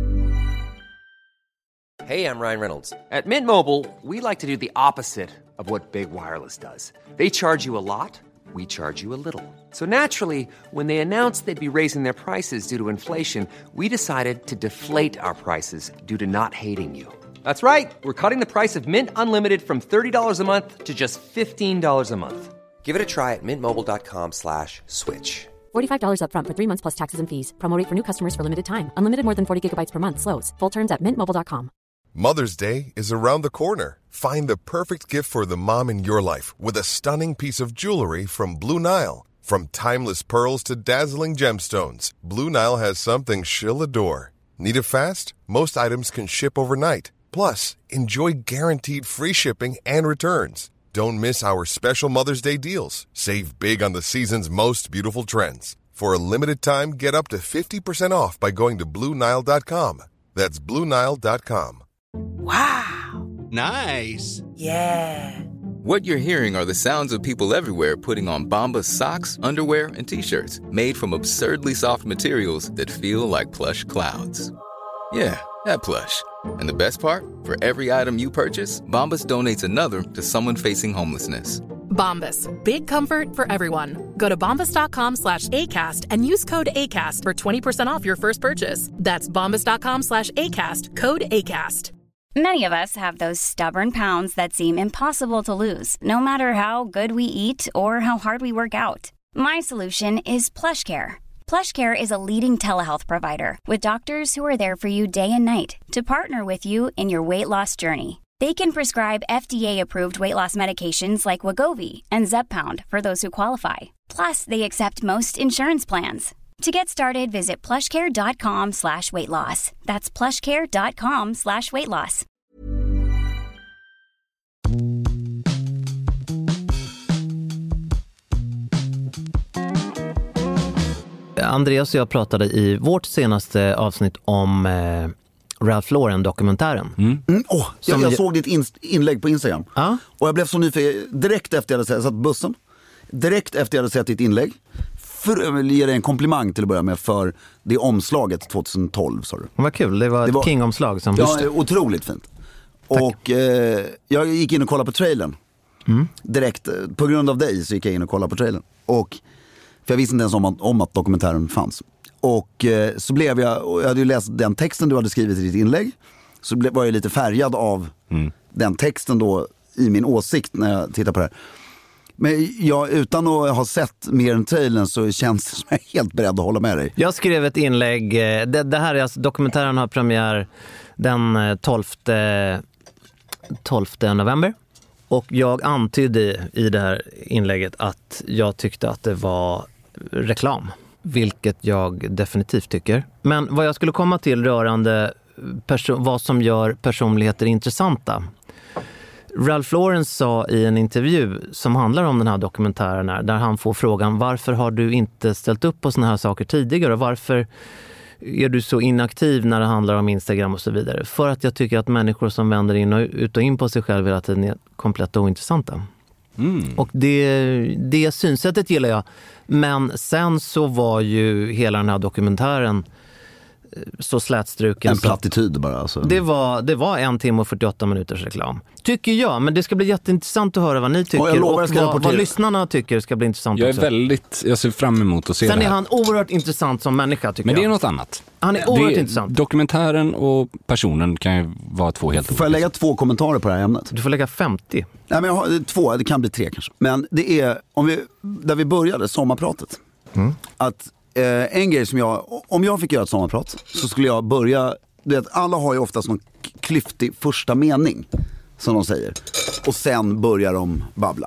Hey, I'm Ryan Reynolds. At Mint Mobile, we like to do the opposite of what Big Wireless does. They charge you a lot, we charge you a little. So naturally, when they announced they'd be raising their prices due to inflation, we decided to deflate our prices due to not hating you. That's right. We're cutting the price of Mint Unlimited from thirty dollars a month to just fifteen dollars a month. Give it a try at mintmobile.com slash switch. forty-five dollars up front for three months plus taxes and fees. Promo rate for new customers for limited time. Unlimited more than forty gigabytes per month slows. Full terms at mint mobile dot com. Mother's Day is around the corner. Find the perfect gift for the mom in your life with a stunning piece of jewelry from Blue Nile. From timeless pearls to dazzling gemstones, Blue Nile has something she'll adore. Need it fast? Most items can ship overnight. Plus, enjoy guaranteed free shipping and returns. Don't miss our special Mother's Day deals. Save big on the season's most beautiful trends. For a limited time, get up to fifty percent off by going to blue nile dot com. That's blue nile dot com. Nice. Yeah. What you're hearing are the sounds of people everywhere putting on Bombas socks, underwear, and T-shirts made from absurdly soft materials that feel like plush clouds. Yeah, that plush. And the best part? For every item you purchase, Bombas donates another to someone facing homelessness. Bombas. Big comfort for everyone. Go to bombas.com slash ACAST and use code ACAST for twenty percent off your first purchase. That's bombas.com slash ACAST. Code ACAST. Many of us have those stubborn pounds that seem impossible to lose, no matter how good we eat or how hard we work out. My solution is PlushCare. PlushCare is a leading telehealth provider with doctors who are there for you day and night to partner with you in your weight loss journey. They can prescribe F D A-approved weight loss medications like Wegovy and Zepbound for those who qualify. Plus, they accept most insurance plans. To get started, visit plushcare.com slash weight loss. That's plushcare.com slash weight loss. Andreas och jag pratade i vårt senaste avsnitt om eh, Ralph Lauren-dokumentären. Mm. Oh, jag, Som- jag såg ditt in, inlägg på Instagram. Ja. Och jag blev så nyfiken. Direkt efter jag hade sett, jag satt på bussen. Direkt efter jag hade sett ditt inlägg. För, jag vill ge dig en komplimang till att börja med för det omslaget tjugohundratolv, sa du. Vad kul, det var Det ett var- King-omslag. Som... Ja, otroligt fint. Och eh, jag gick in och kollade på trailern. Mm. Direkt, eh, på grund av dig så gick jag in och kollade på trailern. Och, för jag visste inte ens om att, om att dokumentären fanns. Och eh, så blev jag, och jag hade ju läst den texten du hade skrivit i ditt inlägg. Så ble, var jag lite färgad av Mm. den texten då i min åsikt när jag tittar på det här. Men jag, utan att ha sett mer än trailern så känns det som jag är helt beredd att hålla med dig. Jag skrev ett inlägg, eh, det, det här är alltså, dokumentären har premiär den eh, tolfte november. Och jag antydde i det här inlägget att jag tyckte att det var reklam, vilket jag definitivt tycker. Men vad jag skulle komma till rörande perso- vad som gör personligheter intressanta. Ralph Lauren sa i en intervju som handlar om den här dokumentären här, där han får frågan varför har du inte ställt upp på såna här saker tidigare och varför är du så inaktiv när det handlar om Instagram och så vidare? För att jag tycker att människor som vänder in och ut och in på sig själv hela tiden är komplett ointressanta. Mm. Och det, det synsättet gillar jag. Men sen så var ju hela den här dokumentären så slätstruken. En plattityd bara. Alltså. Det var, det var en timme och fyrtioåtta minuters reklam. Tycker jag, men det ska bli jätteintressant att höra vad ni tycker. Och, och vad, vad lyssnarna tycker ska bli intressant jag är också. Väldigt, jag ser fram emot att se Sen det här. är han oerhört intressant som människa tycker men jag. det är något annat. Han är oerhört det, intressant. Dokumentären och personen kan ju vara två helt olika. Får jag lägga två kommentarer på det här ämnet? Du får lägga femtio. Nej, men jag har två, det kan bli tre kanske. Men det är, om vi, där vi började, sommarpratet. Mm. Att eh, en grej som jag, om jag fick göra ett sommarprat så skulle jag börja, du vet, alla har ju oftast någon klyftig första mening som de säger. Och sen börjar de babbla.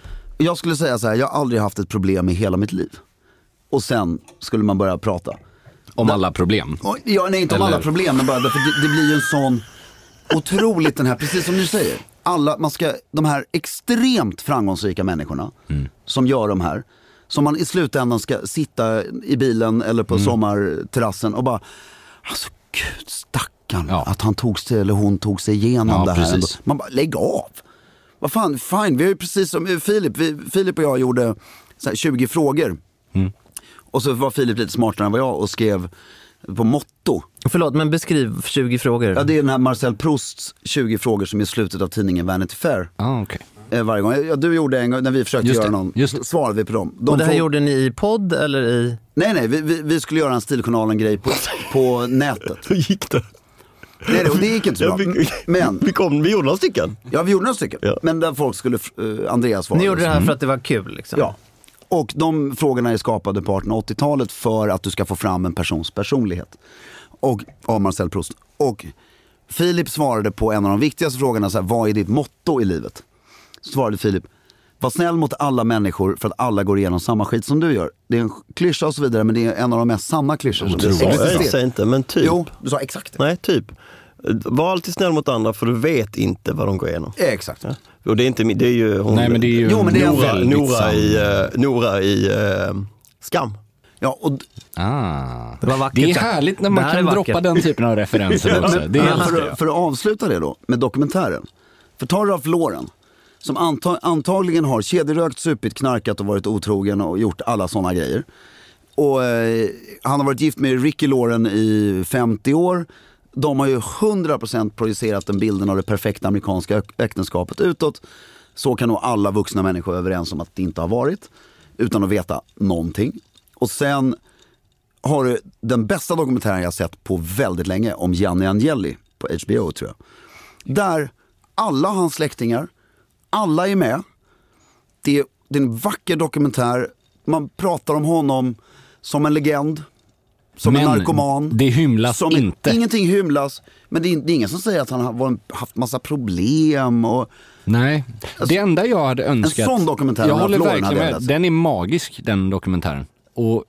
Jag skulle säga så här, jag har aldrig haft ett problem i hela mitt liv. Och sen skulle man börja prata. Om alla problem? Och, ja, nej, inte om Eller? alla problem, men bara därför det, det blir ju en sån otroligt den här, precis som du säger. Alla, man ska, de här extremt framgångsrika människorna mm. som gör de här, som man i slutändan ska sitta i bilen eller på mm. sommarterrassen och bara, alltså gud, stackarn, ja. Att han tog sig eller hon tog sig igenom ja, det här. Ändå. Man bara, lägg av. Vad fan, fine, vi har ju precis som Filip, vi, Filip och jag gjorde så här, tjugo frågor. Mm. Och så var Filip lite smartare än vad jag och skrev på motto. Förlåt, men beskriv tjugo frågor. Ja, det är den här Marcel Prousts tjugo frågor som är slutet av tidningen Vanity Fair. Ah, okej. Okay. Varje gång. Ja, du gjorde en gång när vi försökte just göra det, någon, just det. svarade vi på dem. De och det här får... gjorde ni i podd eller i? Nej, nej, vi, vi, vi skulle göra en Stiljournalen-grej på, på nätet. Hur gick det? Nej, det, det gick inte så bra. Ja, vi, men, vi, kom, vi gjorde några stycken. Ja, vi gjorde några stycken. Ja. Men där folk skulle, uh, Andreas svarade. Ni gjorde det här för att det var kul liksom? Ja. Och de frågorna är skapade på artonhundra- och åttiotalet för att du ska få fram en persons personlighet. Och av Marcel Proust. Och Filip svarade på en av de viktigaste frågorna så här, vad är ditt motto i livet? Så svarade Filip, var snäll mot alla människor för att alla går igenom samma skit som du gör. Det är en klyscha och så vidare, men det är en av de mest sanna klyschor som det sa jag säger inte, men typ. Jo, du sa exakt det. Nej, typ. Var alltid snäll mot andra för du vet inte vad de går igenom. Ja, exakt. Ja. Och det är inte det är ju hon, nej, men det är ju jo, men det är Nora, Nora i uh, Nora i uh, Skam. Ja, och ah. det, var vackert, det är härligt när man kan droppa den typen av referenser också. Det är för, för att avsluta det då med dokumentären. För tar Ralph Lauren som anta, antagligen har kedjerökt, supit, knarkat och varit otrogen och gjort alla sådana grejer. Och eh, han har varit gift med Ricky Lauren i femtio år. De har ju hundra procent projicerat den bilden av det perfekta amerikanska äktenskapet utåt. Så kan nog alla vuxna människor vara överens om att det inte har varit. Utan att veta någonting. Och sen har du den bästa dokumentären jag har sett på väldigt länge om Gianni Agnelli på H B O tror jag. Där alla hans släktingar, alla är med. Det är, det är en vacker dokumentär. Man pratar om honom som en legend. Som men en narkoman. Det hymlas som inte. Ingenting hymlas. Men det är, det är ingen som säger att han har haft massa problem. Och, nej, alltså, det enda jag hade önskat. En sån dokumentär. Jag håller verkligen med. Den är magisk, den dokumentären. Och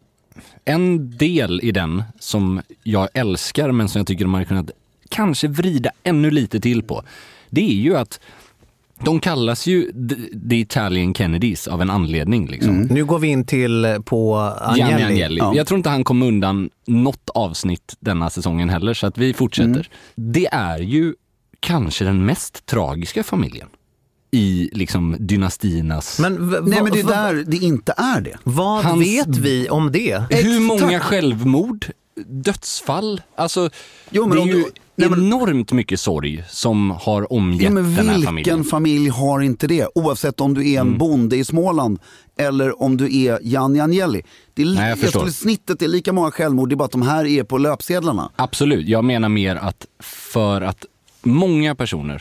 en del i den som jag älskar men som jag tycker de har kunnat kanske vrida ännu lite till på. Det är ju att de kallas ju the, the Italian Kennedys av en anledning. Liksom. Mm. Nu går vi in till på Agnelli. Agnelli. Ja. Jag tror inte han kom undan något avsnitt denna säsongen heller, så att vi fortsätter. Mm. Det är ju kanske den mest tragiska familjen i liksom dynastiernas... Men v- nej, men det är där det inte är det. Vad Hans... vet vi om det? Hur många självmord, dödsfall, alltså jo, men det är ju du... Nej, men... enormt mycket sorg som har omgett ja, men den här familjen. Vilken familj har inte det? Oavsett om du är en mm. bonde i Småland eller om du är Gianni Agnelli. Det är li- Nej, jag jag skulle, snittet är lika många självmord, det är bara att de här är på löpsedlarna. Absolut, jag menar mer att för att många personer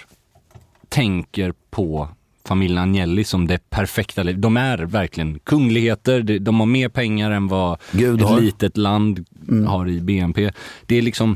tänker på familjen Agnelli som det perfekta liv. De är verkligen kungligheter, de har mer pengar än vad Gud ett har. litet land mm. har i B N P. Det är liksom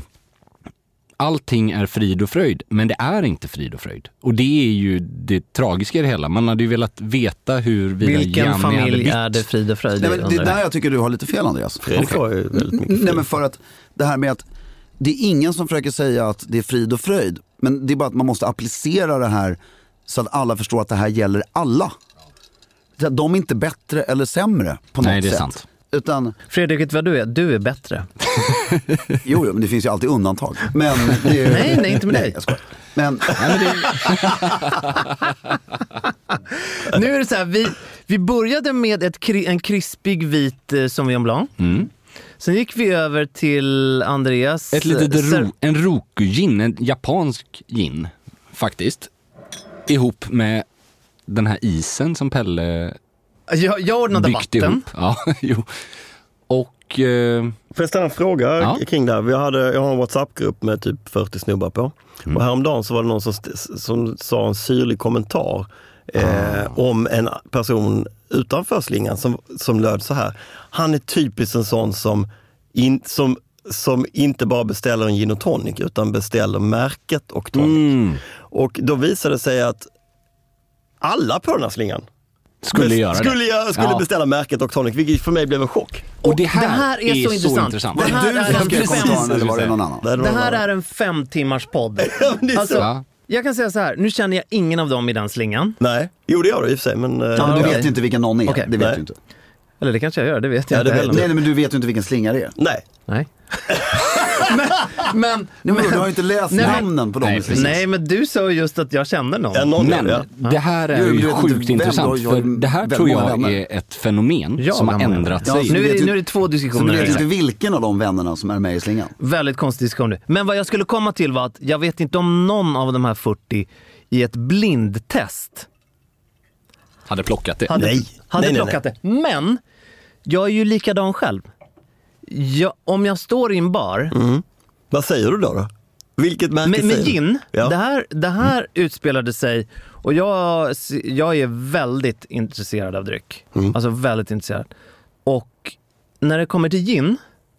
allting är frid och fröjd, men det är inte frid och fröjd. Och det är ju det tragiska i det hela. Man hade ju velat veta hur vi vilken familj är det frid och fröjd? Nej, men det är där jag tycker du har lite fel, Andreas. Fredrik har ju väldigt mycket frid. Nej, men för att det här med att det är ingen som försöker säga att det är frid och fröjd, men det är bara att man måste applicera det här så att alla förstår att det här gäller alla. De är inte bättre eller sämre på något Nej, det är sätt. Sant. Utan... Fredrik, vet vad du är? Du är bättre. jo, jo, men det finns ju alltid undantag. Men det är... nej, nej, inte med nej, dig. Jag skojar. Men... nu är det så här, vi, vi började med ett, en krispig vit eh, Sauvignon Blanc. Mm. Sen gick vi över till Andreas... Ett litet ser- ro, en roku-gin, en japansk gin faktiskt. Ihop med den här isen som Pelle jag, jag ordnade byggt vatten. ihop. Ja, jo. Och... Eh, Får jag ställa en fråga ja. kring det här? Vi hade, jag har en WhatsApp-grupp med typ fyrtio snubbar på. Mm. Och häromdagen så var det någon som, som sa en syrlig kommentar eh, ah. om en person utanför slingan som, som löd så här. Han är typiskt en sån som, in, som, som inte bara beställer en gin och tonic utan beställer märket och tonic. Mm. Och då visade det sig att alla på den här slingan Skulle göra skulle det. Jag, skulle ja. beställa märket och tonic, vilket för mig blev en chock. Och det här, det här är, är så, så intressant. intressant. Det här, är en, fem... eller var det någon annan? Det här är en fem timmars podd. Alltså, ja. Jag kan säga så här, nu känner jag ingen av dem i den slingan. Nej, jo det gör du i och för sig. Men, ja, men du okay. vet ju inte vilken någon är. Okay. Det vet nej. du inte. Eller det kanske jag gör, det vet jag ja, inte vet. heller. Nej, men du vet ju inte vilken slinga det är. Nej. Nej. men, men, nej, men du har ju inte läst nej, namnen på dem. Nej, nej, men du sa just att jag kände någon. Ja, någon men ja. det här är ju, ju sjukt intressant. För det här tror jag vänner. är ett fenomen ja, som har ändrat sig. Ja, nu, är det, nu är det två diskussioner. Så du vet inte vilken av de vännerna som är med i slingan. Väldigt konstig diskussion. Men vad jag skulle komma till var att jag vet inte om någon av de här fyrtio i ett blindtest hade plockat det. Hade, nej. hade nej, plockat nej, nej. det. Men jag är ju likadan själv. Jag, om jag står i en bar... Mm. Vad säger du då? då? Vilket märke med, med gin, ja. det här, det här mm. utspelade sig... Och jag, jag är väldigt intresserad av dryck. Mm. Alltså väldigt intresserad. Och när det kommer till gin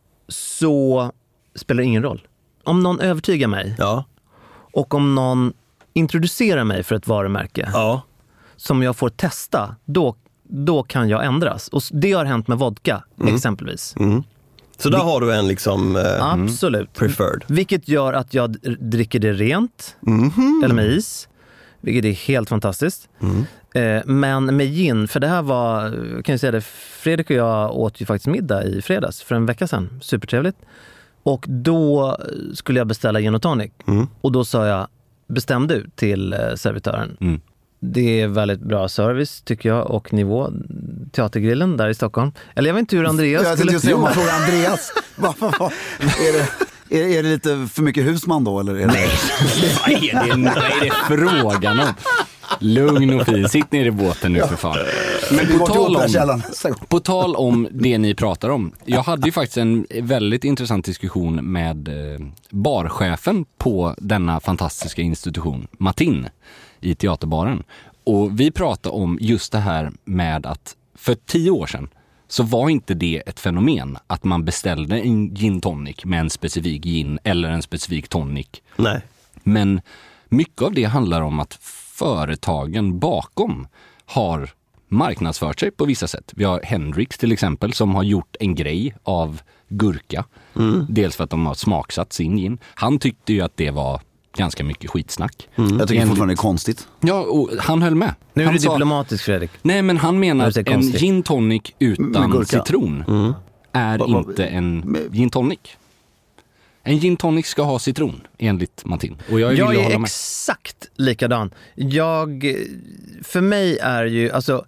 så spelar det ingen roll. Om någon övertygar mig ja. och om någon introducerar mig för ett varumärke ja. som jag får testa, då, då kan jag ändras. Och det har hänt med vodka, mm. exempelvis. Mm. Så där har du en liksom eh, absolut preferred. Vilket gör att jag dricker det rent mm-hmm. eller med is, vilket är helt fantastiskt. Mm. Eh, men med gin, för det här var, kan jag säga det, Fredrik och jag åt ju faktiskt middag i fredags för en vecka sedan. Supertrevligt. Och då skulle jag beställa gin och tonic. Mm. Och då sa jag, bestäm du till eh, servitören. Mm. Det är väldigt bra service tycker jag och nivå. Teatergrillen där i Stockholm. Eller jag vet inte hur Andreas jag skulle... Jag om man frågar Andreas. va, va, va? Är, det, är, är det lite för mycket husman då? Eller är det... Nej, vad är det, vad är det frågan om? Lugn och fin, sitt ner i båten nu för fan. Men på tal, om, på tal om det ni pratar om. Jag hade ju faktiskt en väldigt intressant diskussion med barchefen på denna fantastiska institution, Matin, i teaterbaren. Och vi pratade om just det här med att för tio år sedan så var inte det ett fenomen att man beställde en gin tonic med en specifik gin eller en specifik tonic. Nej. Men mycket av det handlar om att företagen bakom har marknadsfört sig på vissa sätt. Vi har Hendrix till exempel som har gjort en grej av gurka. Mm. Dels för att de har smaksatt sin gin. Han tyckte ju att det var ganska mycket skitsnack. Mm. Jag tycker Enligt... fortfarande det är konstigt. Ja, och han höll med. Nu är han det sa... diplomatisk, Fredrik. Nej, men han menar att en gin tonic utan citron mm. är va, va, inte en med... gin tonic. En gin tonic ska ha citron, enligt Martin. Och jag, jag är exakt likadan. Jag, för mig är ju, alltså,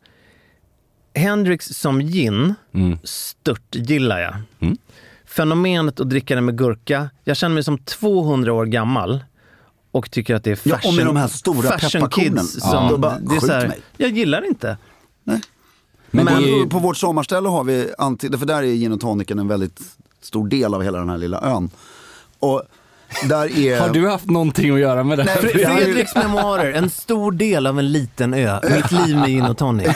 Hendrix som gin, mm. stört gillar jag. Mm. Fenomenet att dricka den med gurka, jag känner mig som tvåhundra år gammal och tycker att det är fashion, ja, och med de här stora fashion kids som, ja. bara, det är så här, jag gillar inte. Nej. Men, Men är... på vårt sommarställe har vi, för där är gin och tonicen en väldigt stor del av hela den här lilla ön. Och där är... Har du haft någonting att göra med det? Nej, Fredriks memoarer, en stor del av en liten ö. Mitt liv med gin och tonic.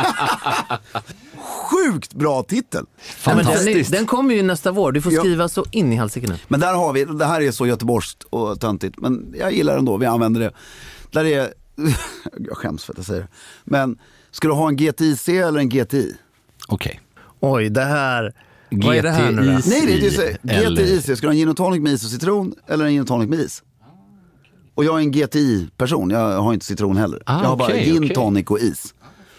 Sjukt bra titel. Fantastiskt. Den, den kommer ju nästa vår. Du får skriva ja. så in i halsiken. Men där har vi, det här är så göteborgskt och töntigt. Men jag gillar ändå, vi använder det. Där är, jag skäms för att jag säger det. Men ska du ha en G T I C eller en G T I? Okej. Okay. Oj, det här... Vad är det här nu då? Nej, det är ju så. G T I C. Ska du ha en gin och tonic med is och citron eller en gin och tonic med is? Och jag är en G T I-person, jag har inte citron heller. Ah, jag har bara okay, gin, okay. tonic och is.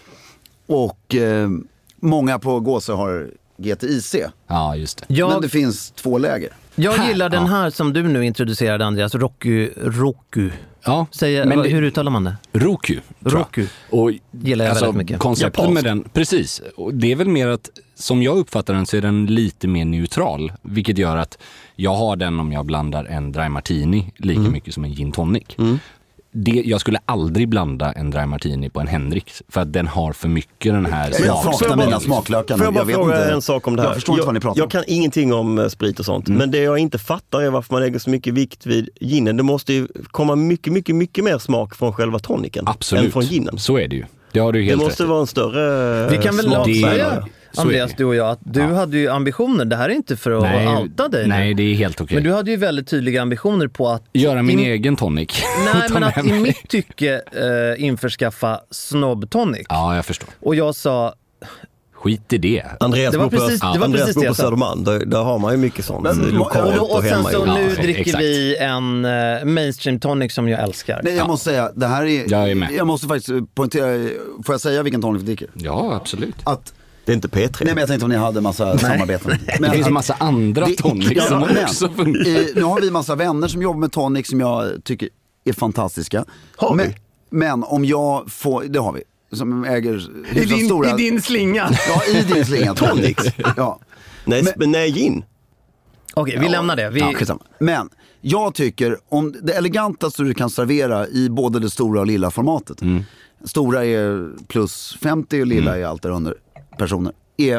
Och eh, många på Gåsö har G T I C. Ja, just det. Jag, Men det finns två läger. jag Här, gillar den ja. här som du nu introducerade, Andreas, Roku. Roku. Ja, Säger, men vad, det- hur uttalar man det? Roku. tror jag. Roku. Och Gillar jag alltså, väldigt mycket. konceptet Japansk. med den, precis. Och det är väl mer att, som jag uppfattar den så är den lite mer neutral. Vilket gör att jag har den om jag blandar en dry martini lika Mm. mycket som en gin tonic. Det, jag skulle aldrig blanda en dry martini på en Hendrix för att den har för mycket den här Jag smak. saknar mina smaklökar nu. Får jag bara vet fråga inte. en sak om det här? Jag förstår inte vad ni pratar jag om. kan ingenting om eh, sprit och sånt. Men det jag inte fattar är varför man lägger så mycket vikt vid ginen. Det måste ju komma mycket, mycket, mycket mer smak från själva toniken än Absolut, från ginen. så är det ju. Det har du helt Det måste rätt i. vara en större Vi kan väl smaksägare. avslöja, Så är Andreas, det. du och jag, att du hade ju ambitioner. Det här är inte för att Nej, outa dig nej, nu. det är helt okej. Men du hade ju väldigt tydliga ambitioner på att... Göra min in- egen tonic. Nej, Ta men med att i mig. mitt tycke eh, införskaffa snobb tonic. Ja, jag förstår. Och jag sa, Skit i det. Andreas Det var bor på, precis- det var Andreas precis bor det på jag sa. Södermalm. Där, där har man ju mycket sånt. Men- lokalt och, och, och sen hemma. så Ja, nu dricker exakt. vi en eh, mainstream tonic som jag älskar. Nej, jag måste säga, det här är... Jag är med. Jag måste faktiskt poängtera, får jag säga vilken tonic vi dricker? Ja, absolut. Att, Det är inte P tre. nej men jag tänkte om ni hade massa samarbeten. Men Det finns att- en massa andra det- tonic ja, som men, också funkar. eh, nu har vi massa vänner som jobbar med tonic som jag tycker är fantastiska. Har vi? men, men om jag får, det har vi, som äger I hyfsat din, stora... I din slinga. Ja, i din slinga. Tonics. Ja. Nej, Men- men, nej, gin. Okej, vi Ja. lämnar det. Vi, Ja, skitsamma. Men jag tycker om det elegantaste du kan servera i både det stora och lilla formatet. Mm. Stora är plus femtio och lilla är allt där under personer. Är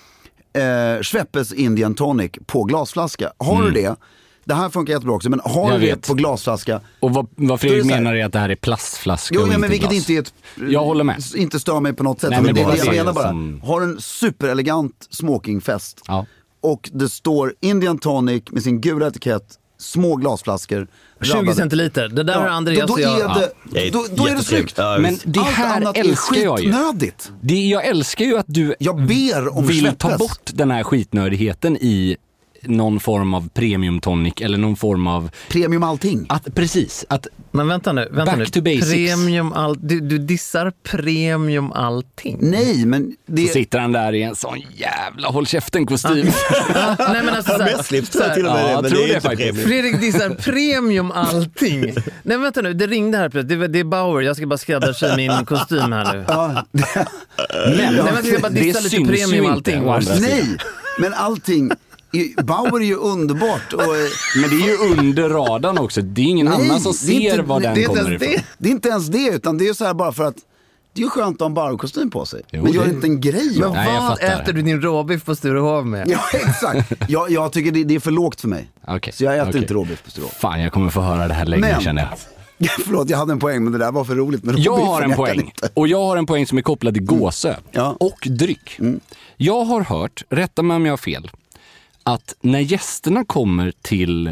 eh, Schweppes Indian Tonic på glasflaska. Har du det? Det här funkar jättebra också, men har Mm. Jag du det vet. på glasflaska? Och vad, vad Då är Fredrik det så här- menar är att det här är plastflaska Jo, och ja, inte men vilket glas. inte är ett, Jag håller med. inte stör mig på något sätt. Nej, men men det är bara det jag det menar bara. som- Har en superelegant smokingfest. Ja. Och det står Indian Tonic med sin gula etikett, små glasflaskor. tjugo rabbade. centiliter. Det där har Andreas då, och då jag... är det, Ja. då, då är det Jättetrevligt. snyggt. Ja, Men visst. det Allt här annat älskar är jag ju. skitnödigt. Det, jag älskar ju att du Jag ber om vill Schweppes. ta bort den här skitnödigheten i någon form av premium tonic eller någon form av... Premium allting. Att, precis, att Men vänta nu, vänta Back nu. to basics. Premium all, du, du dissar premium allting. Nej, men det... så sitter han där i en sån jävla håll käften-kostym. Nej, men alltså, så här- Med slips så tror jag här- till och med Ja, det, jag men tror det är det inte faktiskt. premium. Fredrik dissar premium allting. Nej, vänta nu, det ringde här plötsligt. Det, det är Bauer, jag ska bara skräddarsy min kostym här nu. Ja, Men Nej, men jag ska bara det dissa lite syns ju premium inte, allting. å andra sidan. nej, men allting... i- Bauer är ju underbart. Och, eh, Men det är ju under radarn också. Det är ingen nej, annan som det är ser inte- var den det är inte kommer ens ifrån. det. Det är inte ens det, utan det är ju så här bara för att det är ju skönt att ha en Bauer-kostym på sig. Jo, men gör det- inte en grej Men av. Nej, jag vad fattar. äter du din råbiff på Sturehov med? Ja, exakt. Jag, jag tycker det, det är för lågt för mig. Okej, Så jag äter okej. inte råbiff på Sturehov. Fan, jag kommer få höra det här länge Men- känner jag. Förlåt, jag hade en poäng, men det där var för roligt med Jag råbiffen. har en kan poäng. inte. Och jag har en poäng som är kopplad till Gåsö. Ja. Och dryck. Jag har hört, rätta mig om jag har fel, att när gästerna kommer till eh,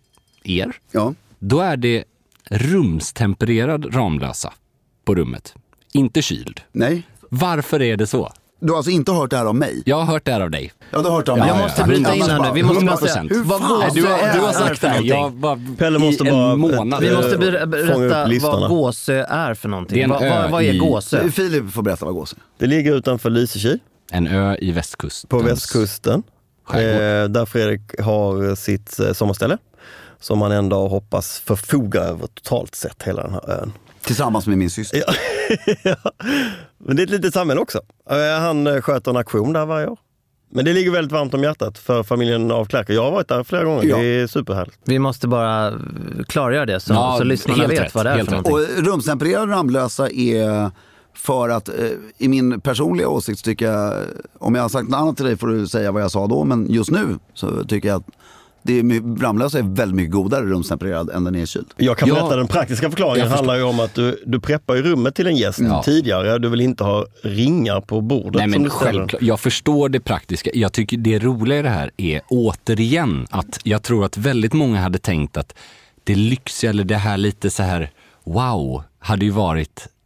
er, Ja. då är det rumstempererad Ramlösa på rummet. Inte kyld. Nej. Varför är det så? Du har alltså inte hört det här av mig? Jag har hört det här av dig. Ja, du har hört det av Ja, mig. Jag ja, måste ja. bryta in här nu. Vi måste bara säga hundra procent. vad fan? gåsö Du har, du har är sagt för det här. någonting. Jag bara, Pelle måste i bara- en månad. Vi måste Eh, ber- fånga berätta upp listorna. vad gåsö är för någonting. Det är en vad, ö vad, vad är i- gåsö? Filip får berätta vad gås är. Det ligger utanför Lysekil, En ö i västkusten. på västkusten. skärgård. Eh, där Fredrik har sitt eh, sommarställe. Som han ändå hoppas förfoga över totalt sett, hela den här ön. Tillsammans med min syster. Ja. Ja. Men det är ett litet samhälle också. Eh, Han eh, sköter en auktion där varje år. Men det ligger väldigt varmt om hjärtat för familjen av Klerker. Jag har varit där flera gånger, Ja. det är superhärligt. Vi måste bara klargöra det så, Ja, så lyssnarna helt vet rätt, vad det är helt för rätt. någonting. Och rumstempererad Ramlösa är för att, eh, i min personliga åsikt tycker jag, om jag har sagt något annat till dig får du säga vad jag sa då, men just nu så tycker jag att det är, my- Ramlösa är väldigt mycket godare rumstempererad än den är kyld. Jag kan Ja. berätta den praktiska förklaringen. Jag Det handlar ju om att du, du preppar i rummet till en gäst Ja. tidigare. Du vill inte ha ringar på bordet. Nej som men du ställer. självklart, jag förstår det praktiska. Jag tycker det roliga i det här är återigen att jag tror att väldigt många hade tänkt att det lyxiga eller det här lite så här wow hade ju varit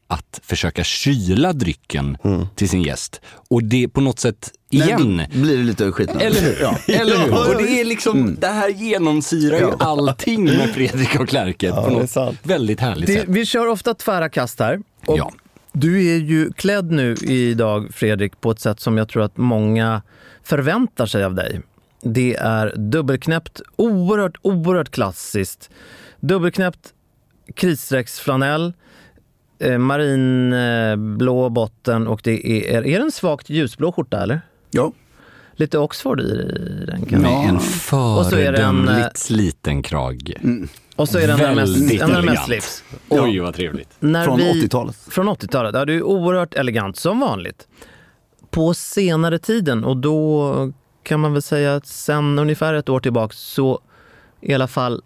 att försöka kyla drycken mm. till sin gäst. Och det på något sätt igen... Nej, blir det lite skitnödigt. Eller hur? Ja. Eller hur? Och det är liksom, mm. det här genomsyrar ju allting med Fredrik och Klerket. Ja, på något väldigt härligt det, sätt. Vi kör ofta tvära kast här. Och ja. Du är ju klädd nu idag, Fredrik, på ett sätt som jag tror att många förväntar sig av dig. Det är dubbelknäppt, oerhört, oerhört klassiskt. Dubbelknäppt kritstrecksflanell, eh, marinblå botten och det är, är, är det en svagt ljusblå skjorta eller? Ja. Lite Oxford i den kan Med ja. en föredömligt liten krag. Mm. Och så är den väldigt en med slips. Oj, vad trevligt. När från vi, åttiotalet. Från åttiotalet. Ja, det är oerhört elegant som vanligt. På senare tiden, och då kan man väl säga att sen ungefär ett år tillbaka så i alla fall,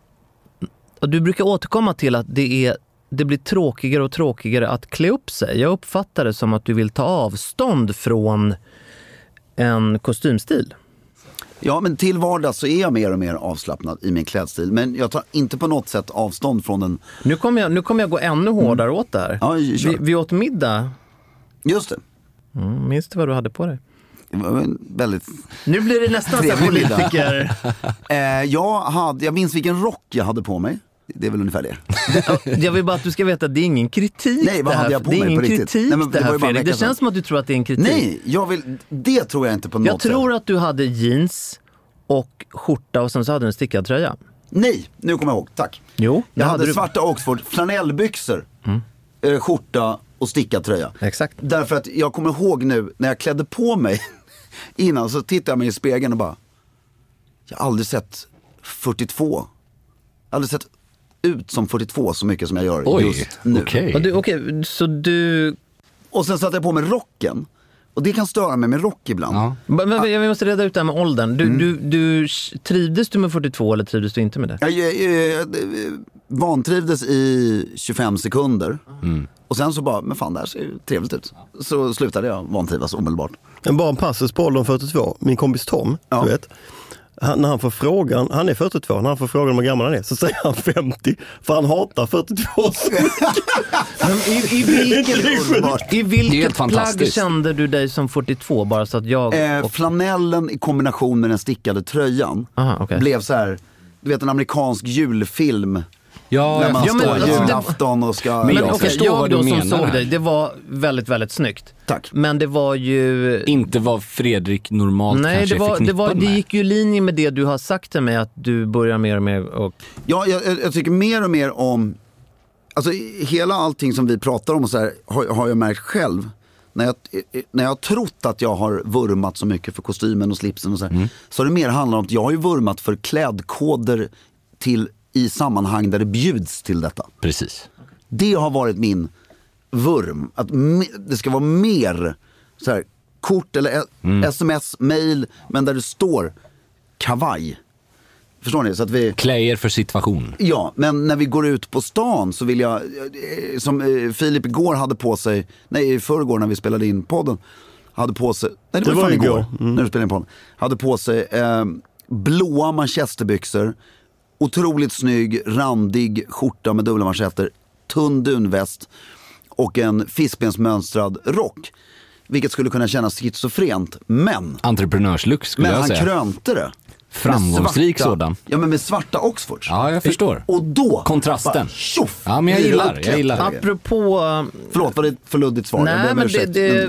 du brukar återkomma till att det är det blir tråkigare och tråkigare att klä upp sig. Jag uppfattar det som att du vill ta avstånd från en kostymstil. Ja, men till vardags så är jag mer och mer avslappnad i min klädstil. Men jag tar inte på något sätt avstånd från den. Nu kommer jag, nu kommer jag gå ännu hårdare mm. åt där. Ja, vi, vi åt middag. Just det. Mm, minns du vad du hade på dig? Det var en väldigt... Nu blir det nästan så politiker. eh, jag, hade, jag minns vilken rock jag hade på mig. Det är väl ungefär det. Jag vill bara att du ska veta att det är ingen kritik. Nej, vad det här. hade jag på det är mig ingen på kritik Nej, men det här, det, Fredrik. Det känns som att du tror att det är en kritik. Nej, jag vill, det tror jag inte på något Jag tror sätt. att du hade jeans och skjorta och sen så hade du en stickad tröja. Nej, nu kommer jag ihåg, tack. Jo, jag hade du... svarta Oxford, flanellbyxor, mm. eh, skjorta och stickad tröja. Exakt. Därför att jag kommer ihåg nu när jag klädde på mig innan så tittade jag mig i spegeln och bara, jag har aldrig sett fyrtiotvå. Jag har aldrig sett ut som fyrtiotvå så mycket som jag gör Oj, just nu. Okej, okay. okay, så du... Och sen satte jag på mig rocken. Och det kan störa mig med rock ibland. Ja. Men, men, jag måste reda ut det här med åldern. Du, mm. du, du, trivdes du med fyrtiotvå eller trivdes du inte med det? Jag, jag, jag, jag vantrivdes i tjugofem sekunder. Mm. Och sen så bara, men fan det här ser ju trevligt ut. Så slutade jag vantrivas omedelbart. En bara en passus på åldern fyrtiotvå. Min kompis Tom, ja. du vet. Han, när han får frågan, han är fyrtiotvå, när han får frågan om hur gammal han är så säger han femtio, för han hatar fyrtiotvå. Men i, i vilket, i vilket plagg kände du dig som fyrtiotvå bara så att jag... Eh, flanellen i kombination med den stickade tröjan Aha, okay. blev så här, du vet en amerikansk julfilm. Ja, när man ja, står alltså, julafton och ska... Men jag, okay, jag då som såg här. dig, det var väldigt, väldigt snyggt. Tack. Men det var ju... Inte vad Fredrik normalt Nej, kanske det var, är det, var, med. det gick ju i linje med det du har sagt till mig att du börjar mer och mer och... Ja, jag, jag tycker mer och mer om... Alltså hela allting som vi pratar om och så här, har, har jag märkt själv. När jag, när jag har trott att jag har vurmat så mycket för kostymen och slipsen och så här, mm. så har det mer handlat om att jag har ju vurmat för klädkoder till... i sammanhang där det bjuds till detta. Precis. Det har varit min vurm. Att me- det ska vara mer så här, kort eller mm. sms, mail, men där det står kavaj. Förstår ni? Så att vi... Klä er för situation. Ja, men när vi går ut på stan så vill jag, som Filip igår hade på sig, nej i förrgår när vi spelade in podden, hade på sig, nej det var, det var fan igår, mm. när vi spelade in podden, hade på sig eh, blåa manchesterbyxor, otroligt snygg, randig skjorta med dubbla manschetter, tunn dunväst och en fiskbensmönstrad rock. Vilket skulle kunna kännas schizofrent, men... Entreprenörslook skulle men jag säga. Men han krönte det. Framgångsrik svarta, sådan. Ja, men med svarta Oxfords. Ja, jag förstår. Och då... kontrasten. Bara, ja, men jag gillar, jag gillar. Apropå... Förlåt, var det ett för luddigt svar? Nej, men det... det...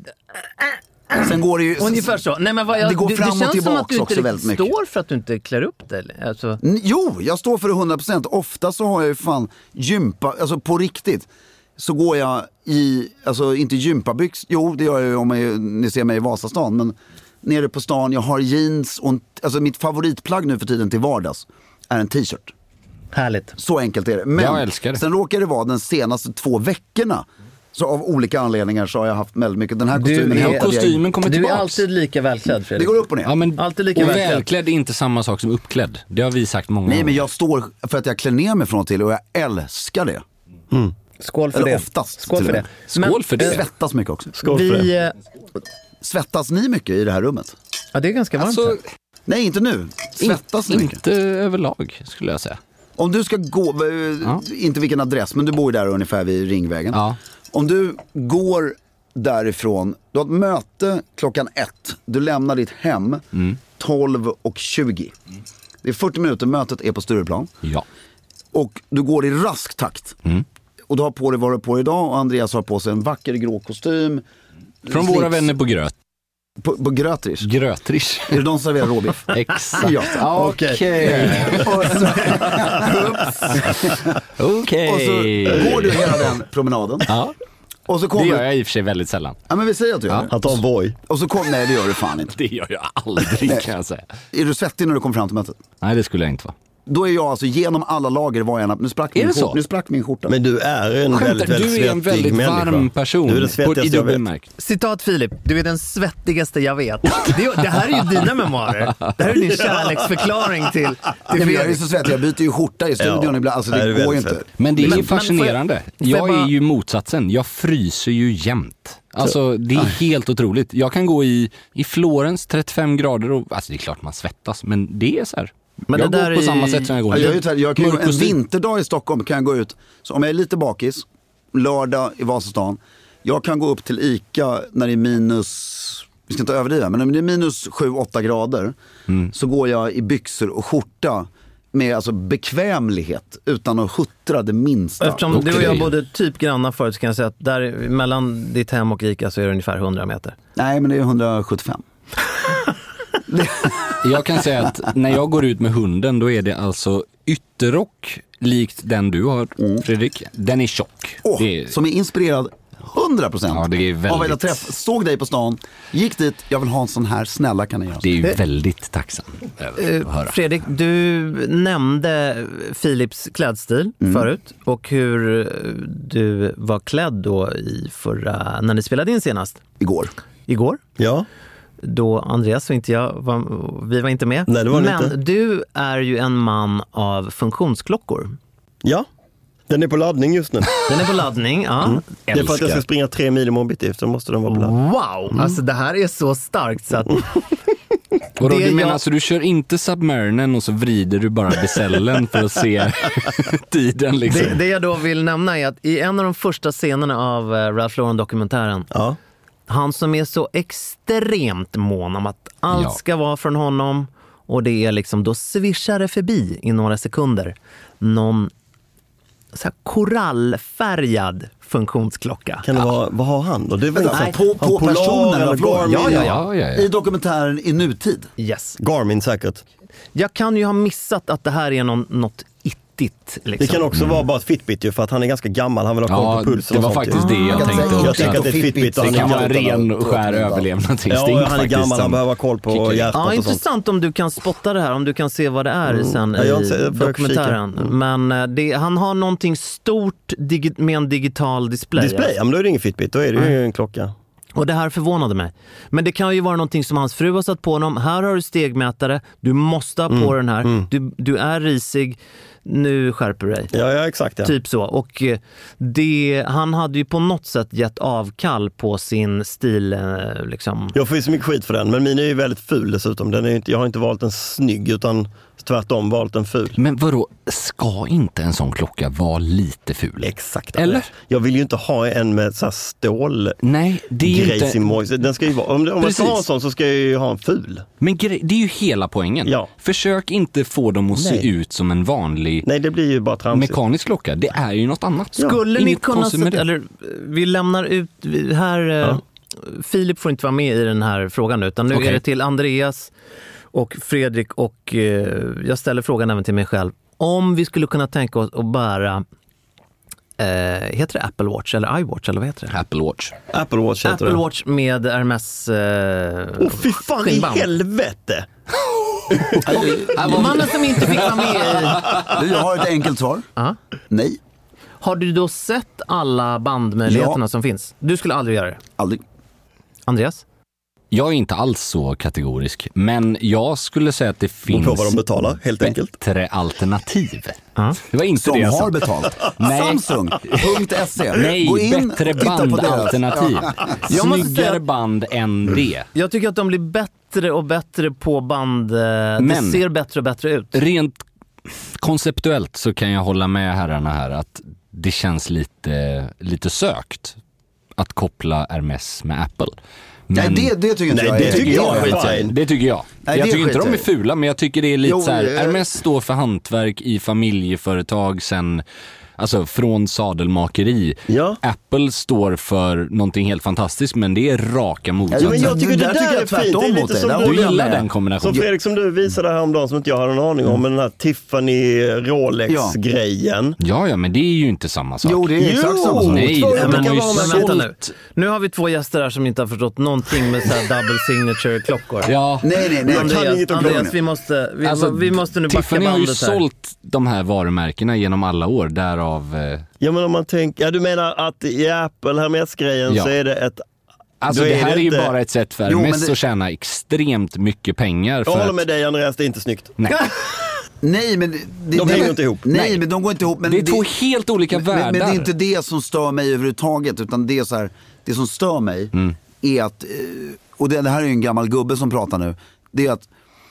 Sen går det ju... Ungefär så. Nej, men vad jag, det går fram det och känns som att du inte riktigt står för att du inte klär upp dig. Alltså... Jo, jag står för det hundra procent. Ofta så har jag ju fan gympa, alltså på riktigt. Så går jag i, alltså inte gympabyx, jo det gör jag ju om jag, ni ser mig i Vasastan, men nere på stan, jag har jeans och en, alltså mitt favoritplagg nu för tiden till vardags är en t-shirt. Härligt. Så enkelt är det. Men jag älskar det. Sen råkar det vara den senaste två veckorna. Så av olika anledningar så har jag haft väldigt mycket. Den här kostymen, du, är, kostymen kommer du tillbaks. är alltid lika välklädd, Fredrik. Det går upp och ner. Ja, men, alltid lika och välklädd. välklädd är inte samma sak som uppklädd. Det har vi sagt många gånger. Nej, men jag står för att jag klär ner mig från och till och jag älskar det. Mm. Skål för Eller det. oftast. Skål för det. Skål men, för det. Svettas mycket också. Skål vi, för det. Svettas ni mycket i det här rummet? Ja, det är ganska varmt. Alltså, nej, inte nu. Svettas in, mycket. Inte överlag, skulle jag säga. Om du ska gå, Ja. inte vilken adress, men du bor där ungefär vid Ringvägen. Ja. Om du går därifrån, du har ett möte klockan ett, du lämnar ditt hem Mm. tolv och tjugo. Det är fyrtio minuter, mötet är på Stureplan. Ja. Och du går i rask takt. Mm. Och du har på dig vad du har på dig idag, och Andreas har på sig en vacker grå kostym. Från slips. våra vänner på Gröt. På, på Grötrish. Grötrish. Är det de som serverar råbiff? Exakt. Ja, Okej. Och så, Okej. och så går du hela den promenaden. Ja. Och så Det kommer... gör jag i och för sig väldigt sällan. Ja, men vi säger att du gör det. Han tar en boj. Och så kom... Nej, det gör du fan inte. Det gör jag aldrig, kan jag säga. Är du svettig när du kommer fram till mötet? Nej, det skulle jag inte vara. Då är jag alltså genom alla lager var jag... Nu sprack, Är min, det så? skjorta, nu sprack min skjorta. Men du är en Skämtar, väldigt, väldigt du är en svettig väldigt människa. varm person. Du är den på, i svettigaste jag vet. dubbelmärk. Citat Filip, du är den svettigaste jag vet. Det, det här är ju dina memoarer. Det här är din kärleksförklaring till, till Nej, men jag är ju så svettig, jag byter ju skjorta i studion Ja. ibland. Alltså Nej, det det är går ju väldigt inte. svettigt. Men det är Men- ju men får jag- fascinerande. får jag Jag bara- är ju motsatsen. Jag fryser ju jämt. Alltså det är helt otroligt. Jag kan gå i, i Florens trettiofem grader och, alltså det är klart man svettas, men det är så här. Men jag det går där på är- samma sätt som jag går. Ja, jag, är ju så här, jag kan ju, Mörk en kostym. vinterdag i Stockholm kan jag gå ut. Så om jag är lite bakis, lördag i Vasastan, jag kan gå upp till Ica när det är minus, vi ska inte överdriva, men om det är minus sju åtta grader Mm. så går jag i byxor och skjorta med alltså bekvämlighet utan att huttra det minsta. Eftersom du och Okej. jag bodde typ grannar förut så kan jag säga att där mellan ditt hem och Ica så är det ungefär hundra meter. Nej, men det är hundrasjuttiofem. Jag kan säga att när jag går ut med hunden, då är det alltså ytterrock likt den du har, Fredrik. Den är tjock. Åh, det är, som är inspirerad hundra procent Ja, det är av väldigt- att jag träff, såg dig på stan, gick dit, jag vill ha en sån här, snälla kan ni göra. det är ju väldigt tacksam över Eh, att höra. Fredrik, du nämnde Philips klädstil förut och hur eh, du var klädd då i förra, när ni spelade in senast. Igår. Igår. Ja. Då Andreas och inte jag var, vi var inte med. Nej, det var ni Men inte. du är ju en man av funktionsklockor. Ja. Den är på laddning just nu. Den är på laddning, ja. Det är för att jag ska Älskar. springa tre mil imorgon bitti, så måste den vara på laddning. Wow, alltså det här är så starkt så att Och då, det du menar jag- alltså du kör inte Submarinen och så vrider du bara besällen för att se tiden liksom? det, det jag då vill nämna är att i en av de första scenerna av eh, Ralph Lauren-dokumentären, Ja. han som är så extremt mån om att allt Ja. ska vara från honom, och det är liksom, då svischar det förbi i några sekunder någon så här korallfärgad funktionsklocka. Kan det vara, vad har han då? Det är väl Vänta, så- på, på har Polar personen eller Ralph Lauren? Garmin? Ja, ja, ja, ja, ja. I dokumentären i nutid. Yes. Garmin säkert. Jag kan ju ha missat att det här är någon, något ittigt. Liksom. Det kan också vara bara ett Fitbit ju, för att han är ganska gammal. Han vill ha koll Ja, på pulsen det och var sånt faktiskt ju. det jag kan tänkte säga- också. Jag tänker att det är ett Fitbit och Det han kan är vara en gammal. ren och skär överlevnadsinstinkt Ja, han är faktiskt. gammal, han som behöver ha koll på kickar in. hjärtat Ja, och sånt. intressant om du kan spotta det här, om du kan se vad det är sen Ja, jag har i inte- jag får dokumentären. kika. Men eh, det, han har någonting stort digi- med en digital display. Display, ja, men då är det ingen Fitbit, då är det ju en klocka. Och det här förvånade mig. Men det kan ju vara någonting som hans fru har satt på honom. Här har du stegmätare, du måste ha på Mm, den här. mm. Du, du är risig, nu skärper du dig. Ja, ja exakt. Ja. Typ så. Och eh, det, han hade ju på något sätt gett avkall på sin stil. eh, Liksom. Jag får ju så mycket skit för den, men min är ju väldigt ful dessutom. Den är ju inte, jag har inte valt en snygg, utan tvärtom valt en ful. Men vadå, ska inte en sån klocka vara lite ful? Exakt. Eller? Jag vill ju inte ha en med så här stål Nej, det är ju grejs inte... i mojs. Den ska ju vara, om om man ska Precis. ha en sån så ska jag ju ha en ful. Men grej, det är ju hela poängen. Ja. Försök inte få dem att se Nej. ut som en vanlig Nej, det blir ju bara tramsigt. mekanisk klocka. Det är ju något annat. Skulle ni Inget kunna konstigt med sätta, det. eller vi lämnar ut vi- här, eh, Filip får inte vara med i den här frågan nu, utan nu Okej. är det till Andreas och Fredrik, och eh, jag ställer frågan även till mig själv. Om vi skulle kunna tänka oss att bära eh, heter det Apple Watch eller iWatch eller vad heter det? Apple Watch. Apple Watch heter Apple det. Watch med Hermes eh, Åh, fy fan skinnband. i helvete! Mannen som inte fick vara med i... Jag har ett enkelt svar. Ja. Nej, Har du då sett alla bandmöjligheterna Ja. som finns? Du skulle aldrig göra det. aldrig. Andreas? Jag är inte alls så kategorisk, men jag skulle säga att det finns på vad de betalar, helt enkelt. bättre alternativ. Ja. Det var inte Som det jag sa. har betalt. Nej. Samsung punkt se. Nej, Gå in bättre och titta på deras. bandalternativ. Jag måste Snyggare säga- band än det. Jag tycker att de blir bättre och bättre på band. eh, Det Men- ser bättre och bättre ut. Rent konceptuellt så kan jag hålla med herrarna här att det känns lite, lite sökt att koppla Hermes med Apple. Men, nej, det, det tycker inte nej, jag. Det tycker jag, jag är fine. Det tycker jag. Nej, jag tycker inte de är jag. fula, men jag tycker det är lite jo, så här. jag... Hermes står för hantverk i familjeföretag sen, alltså från sadelmakeri. Ja. Apple står för någonting helt fantastiskt, men det är raka motsatsen. Ja, men jag tycker det, det där, där är fint. Det är lite som du gillar den kombinationen. Som Fredrik, som du visade häromdagen som inte jag hade en aning om, mm. med den här Tiffany Rolex-grejen. Ja, ja, men det är ju inte samma sak. Jo, det är exakt samma sak. Nej, men, men, men, men vänta nu. Nu har vi två gäster här som inte har förstått någonting med så här double signature-klockor. Ja. Nej, nej, nej. Andreas, Andreas vi, måste, vi, alltså, vi måste nu backa Tiffany bandet här. Tiffany har ju sålt de här varumärkena genom alla år, därav... Eh... Ja, men om man tänker... Ja, du menar att i Apple Hermes-grejen ja. så är det ett... Alltså det här är, det är ju inte... bara ett sätt för Hermes det... att tjäna extremt mycket pengar. För jag håller att... med dig, Andreas, det är inte snyggt. Nej. Nej, men... Det, de det, hänger inte ihop. Nej, nej, men de går inte ihop. Men det är två helt olika men, världar. Men, men det är inte det som stör mig överhuvudtaget, utan det är så här, det som stör mig mm. är att, och det, det här är ju en gammal gubbe som pratar nu, det är att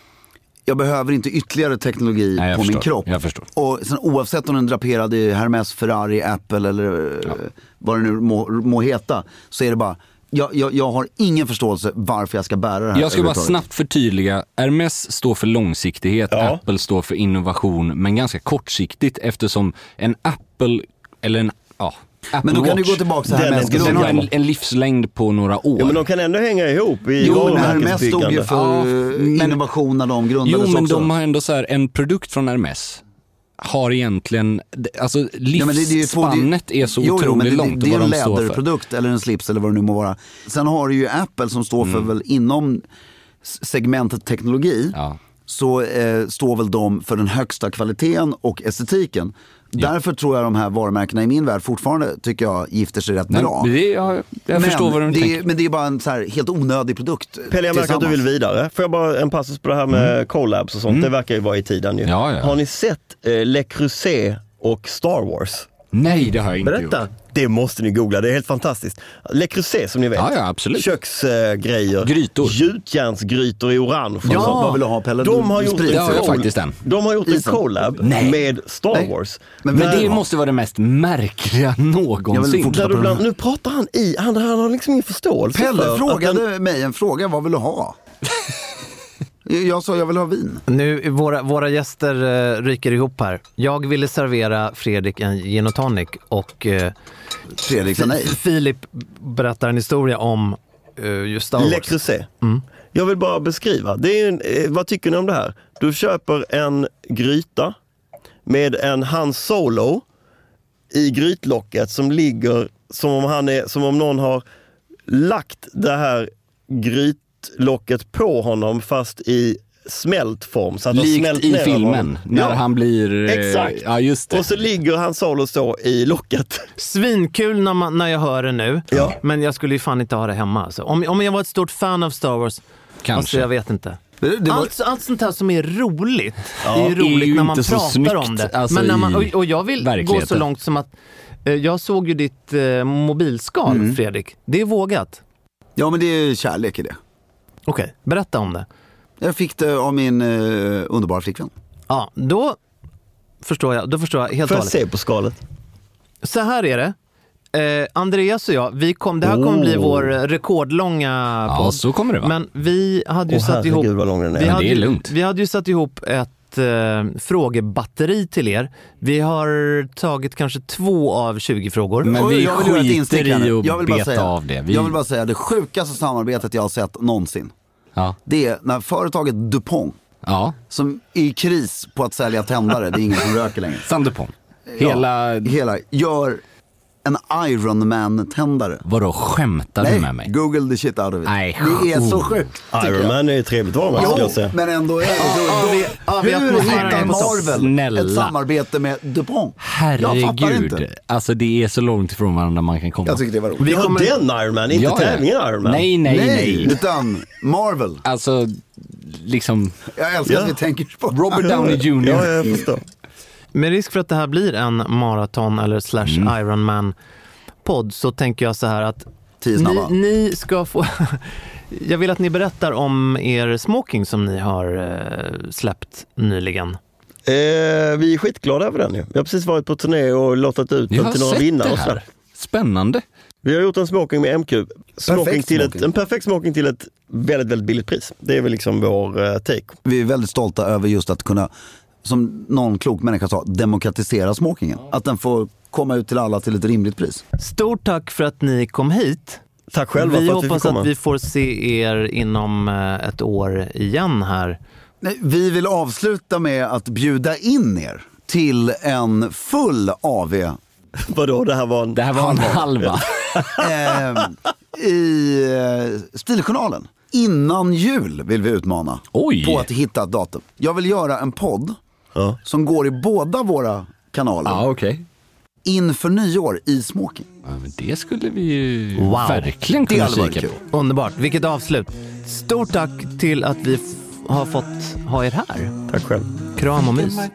jag behöver inte ytterligare teknologi nej, på förstår, min kropp. Jag förstår. Och sen oavsett om den är draperad i Hermes, Ferrari, Apple eller ja. vad det nu må, må heta, så är det bara... Jag, jag, jag har ingen förståelse varför jag ska bära det här. Jag ska bara snabbt förtydliga. Hermes står för långsiktighet, ja. Apple står för innovation, men ganska kortsiktigt eftersom en Apple eller en ja, Apple men då kan Watch, du gå tillbaka till Hermes den, den har en, en livslängd på några år. Ja, men de kan ändå hänga ihop i jo, men Hermes stod ju för ja, men, innovation när de grundades också. Jo, men också. De har ändå så här, en produkt från Hermes har egentligen, alltså livsspannet ja, är, är så jo, otroligt jo, långt. Det, det, det är en de läderprodukt eller en slips eller vad det nu må vara. Sen har du ju Apple som står för mm. väl inom segmentet teknologi ja. så eh, står väl de för den högsta kvaliteten och estetiken. Ja. Därför tror jag de här varumärkena i min värld fortfarande tycker jag gifter sig rätt Nej, bra. Det, jag jag men, förstår vad du det, tänker. Men det är bara en så här helt onödig produkt. Pelle, jag märker att du vill vidare. Får jag bara en passus på det här med mm. collabs och sånt? Mm. Det verkar ju vara i tiden ju. Ja, ja. Har ni sett eh, Le Creuset och Star Wars? Nej, det har jag inte Berätta. gjort. Det måste ni googla, det är helt fantastiskt. Le Creuset som ni vet. Ja, ja, absolut. Köksgrejer. Uh, Grytor. Gjutjärnsgrytor i orange. Ja, så. Vad vill du ha, Pelle? De har gjort, det har jag faktiskt en. De har gjort en collab Nej. med Star Nej. Wars. Men, men det måste vara det mest märkliga någonsin. Du bland, nu pratar han i, han, han har liksom ingen förståelse. Pelle för frågade den... mig en fråga, vad vill du ha? Jag sa jag vill ha vin. Nu, våra, våra gäster uh, ryker ihop här. Jag ville servera Fredrik en gin och tonic och uh, Fredrik sa nej. Filip berättar en historia om uh, just Star Wars. Le Creuset. Mm. Jag vill bara beskriva. Det är en, eh, vad tycker ni om det här? Du köper en gryta med en Han Solo i grytlocket som ligger som om, han är, som om någon har lagt det här gryt locket på honom fast i smältform så att likt i filmen när ja. han blir exakt. Ja, just det. Och så ligger han Solo så i locket. Svinkul när, man, när jag hör det nu ja. Men jag skulle ju fan inte ha det hemma alltså. om, om jag var ett stort fan av Star Wars kanske alltså, jag vet inte det, det var... allt, allt sånt här som är roligt ja. är ju roligt är när man pratar snyggt, om det alltså men när man, och, och jag vill gå så långt som att eh, jag såg ju ditt eh, mobilskal mm. Fredrik, det är vågat. Ja, men det är kärlek i det. Okej, okay, berätta om det. Jag fick det av min eh, underbara flickvän. Ja, då förstår jag, då förstår jag helt Får jag se på skalet? Så här är det. Eh, Andreas och jag, vi kom, det här kommer oh. bli vår rekordlånga podd. Ja, så kommer det va? Men vi hade ju oh, satt ihop... vad lång den är. Vi Men hade, det är lugnt. Vi hade ju satt ihop ett eh, frågebatteri till er. Vi har tagit kanske två av tjugo frågor. Men vi jag vill skiter i och jag vill bara beta säga, av det. Vi... Jag vill bara säga, det sjukaste samarbetet jag har sett någonsin. Ja. Det är när företaget DuPont ja. som är i kris på att sälja tändare, det är ingen som röker längre. Sam DuPont. Hela... Ja, hela gör en Iron Man-tändare. Vadå, skämtar Nej, du med mig? Google the shit out of it. Nej, det är så sjukt. Iron Man är trevligt varumärke ska jag säga. Men ändå är det så. vi, ja, vi hur hittar Marvel Snälla. ett samarbete med DuPont? Herregud. Alltså det är så långt ifrån varandra man kan komma. Jag tycker det var roligt. Vi har den Iron Man, inte ja, tävlingen Iron Man. Nej, nej, nej, nej. Utan Marvel. Alltså, liksom... Jag älskar ja. att vi tänker på Robert Downey junior Ja, jag förstår. Med risk för att det här blir en maraton eller slash mm. Iron Man podd så tänker jag så här att ni, ni ska få jag vill att ni berättar om er smoking som ni har eh, släppt nyligen. Eh, vi är skitglada över den ju. Vi har precis varit på turné och lottat ut den till några vinnare och sådär. Spännande. Vi har gjort en smoking med M Q. Smoking Perfekt till smoking. Ett, en perfekt smoking till ett väldigt, väldigt billigt pris. Det är väl liksom vår uh, take. Vi är väldigt stolta över just att kunna, som någon klok människa sa, demokratisera smokingen. Att den får komma ut till alla till ett rimligt pris. Stort tack för att ni kom hit. Tack själva vi för att vi hoppas fick komma. att vi får se er inom ett år igen här. Nej, vi vill avsluta med att bjuda in er till en full A V. Vadå, det här var en, det här var en halva. eh, I eh, Stiljournalen. Innan jul vill vi utmana Oj. på att hitta ett datum. Jag vill göra en podd ja. som går i båda våra kanaler. Ja, okej. Okay. Inför nyår i smoking. Ja, men det skulle vi ju wow. verkligen kunna kika på. Underbart, vilket avslut. Stort tack till att vi f- har fått ha er här. Tack själv. Kram och mys.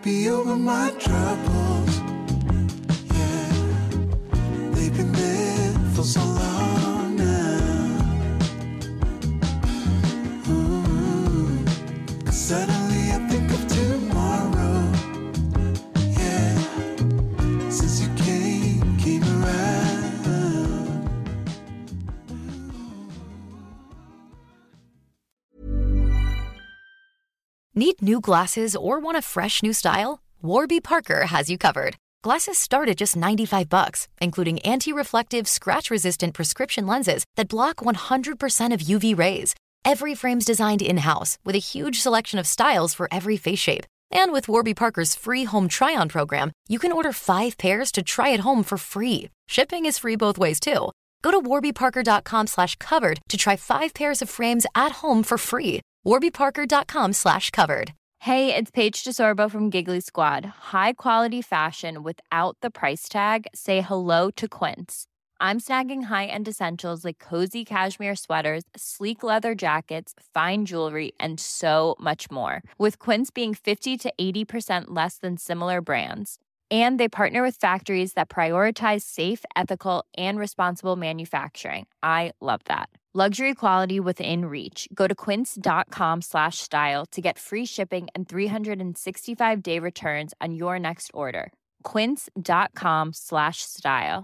Need new glasses or want a fresh new style? Warby Parker has you covered. Glasses start at just ninety-five bucks, including anti-reflective, scratch-resistant prescription lenses that block one hundred percent of U V rays. Every frame's designed in-house with a huge selection of styles for every face shape. And with Warby Parker's free home try-on program, you can order five pairs to try at home for free. Shipping is free both ways, too. Go to warbyparker.com slash covered to try five pairs of frames at home for free. warbyparker.com slash covered. Hey, it's Paige DeSorbo from Giggly Squad. High quality fashion without the price tag. Say hello to Quince. I'm snagging high-end essentials like cozy cashmere sweaters, sleek leather jackets, fine jewelry, and so much more. With Quince being fifty to eighty percent less than similar brands. And they partner with factories that prioritize safe, ethical, and responsible manufacturing. I love that. Luxury quality within reach. Go to quince.com slash style to get free shipping and three sixty-five day returns on your next order. Quince.com slash style.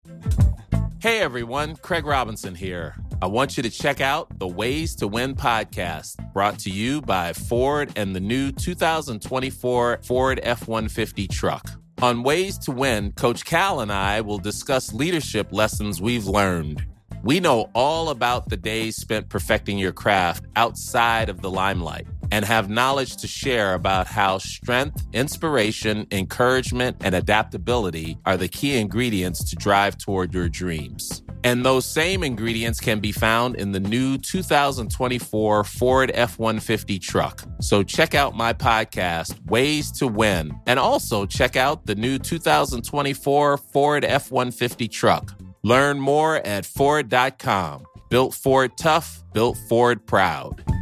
Hey everyone, Craig Robinson here. I want you to check out the Ways to Win podcast, brought to you by Ford and the new two thousand twenty-four Ford F one fifty truck. On Ways to Win, Coach Cal and I will discuss leadership lessons we've learned. We know all about the days spent perfecting your craft outside of the limelight and have knowledge to share about how strength, inspiration, encouragement, and adaptability are the key ingredients to drive toward your dreams. And those same ingredients can be found in the new two thousand twenty-four Ford F one fifty truck. So check out my podcast, Ways to Win, and also check out the new two thousand twenty-four Ford F one fifty truck. Learn more at Ford dot com. Built Ford tough, built Ford proud.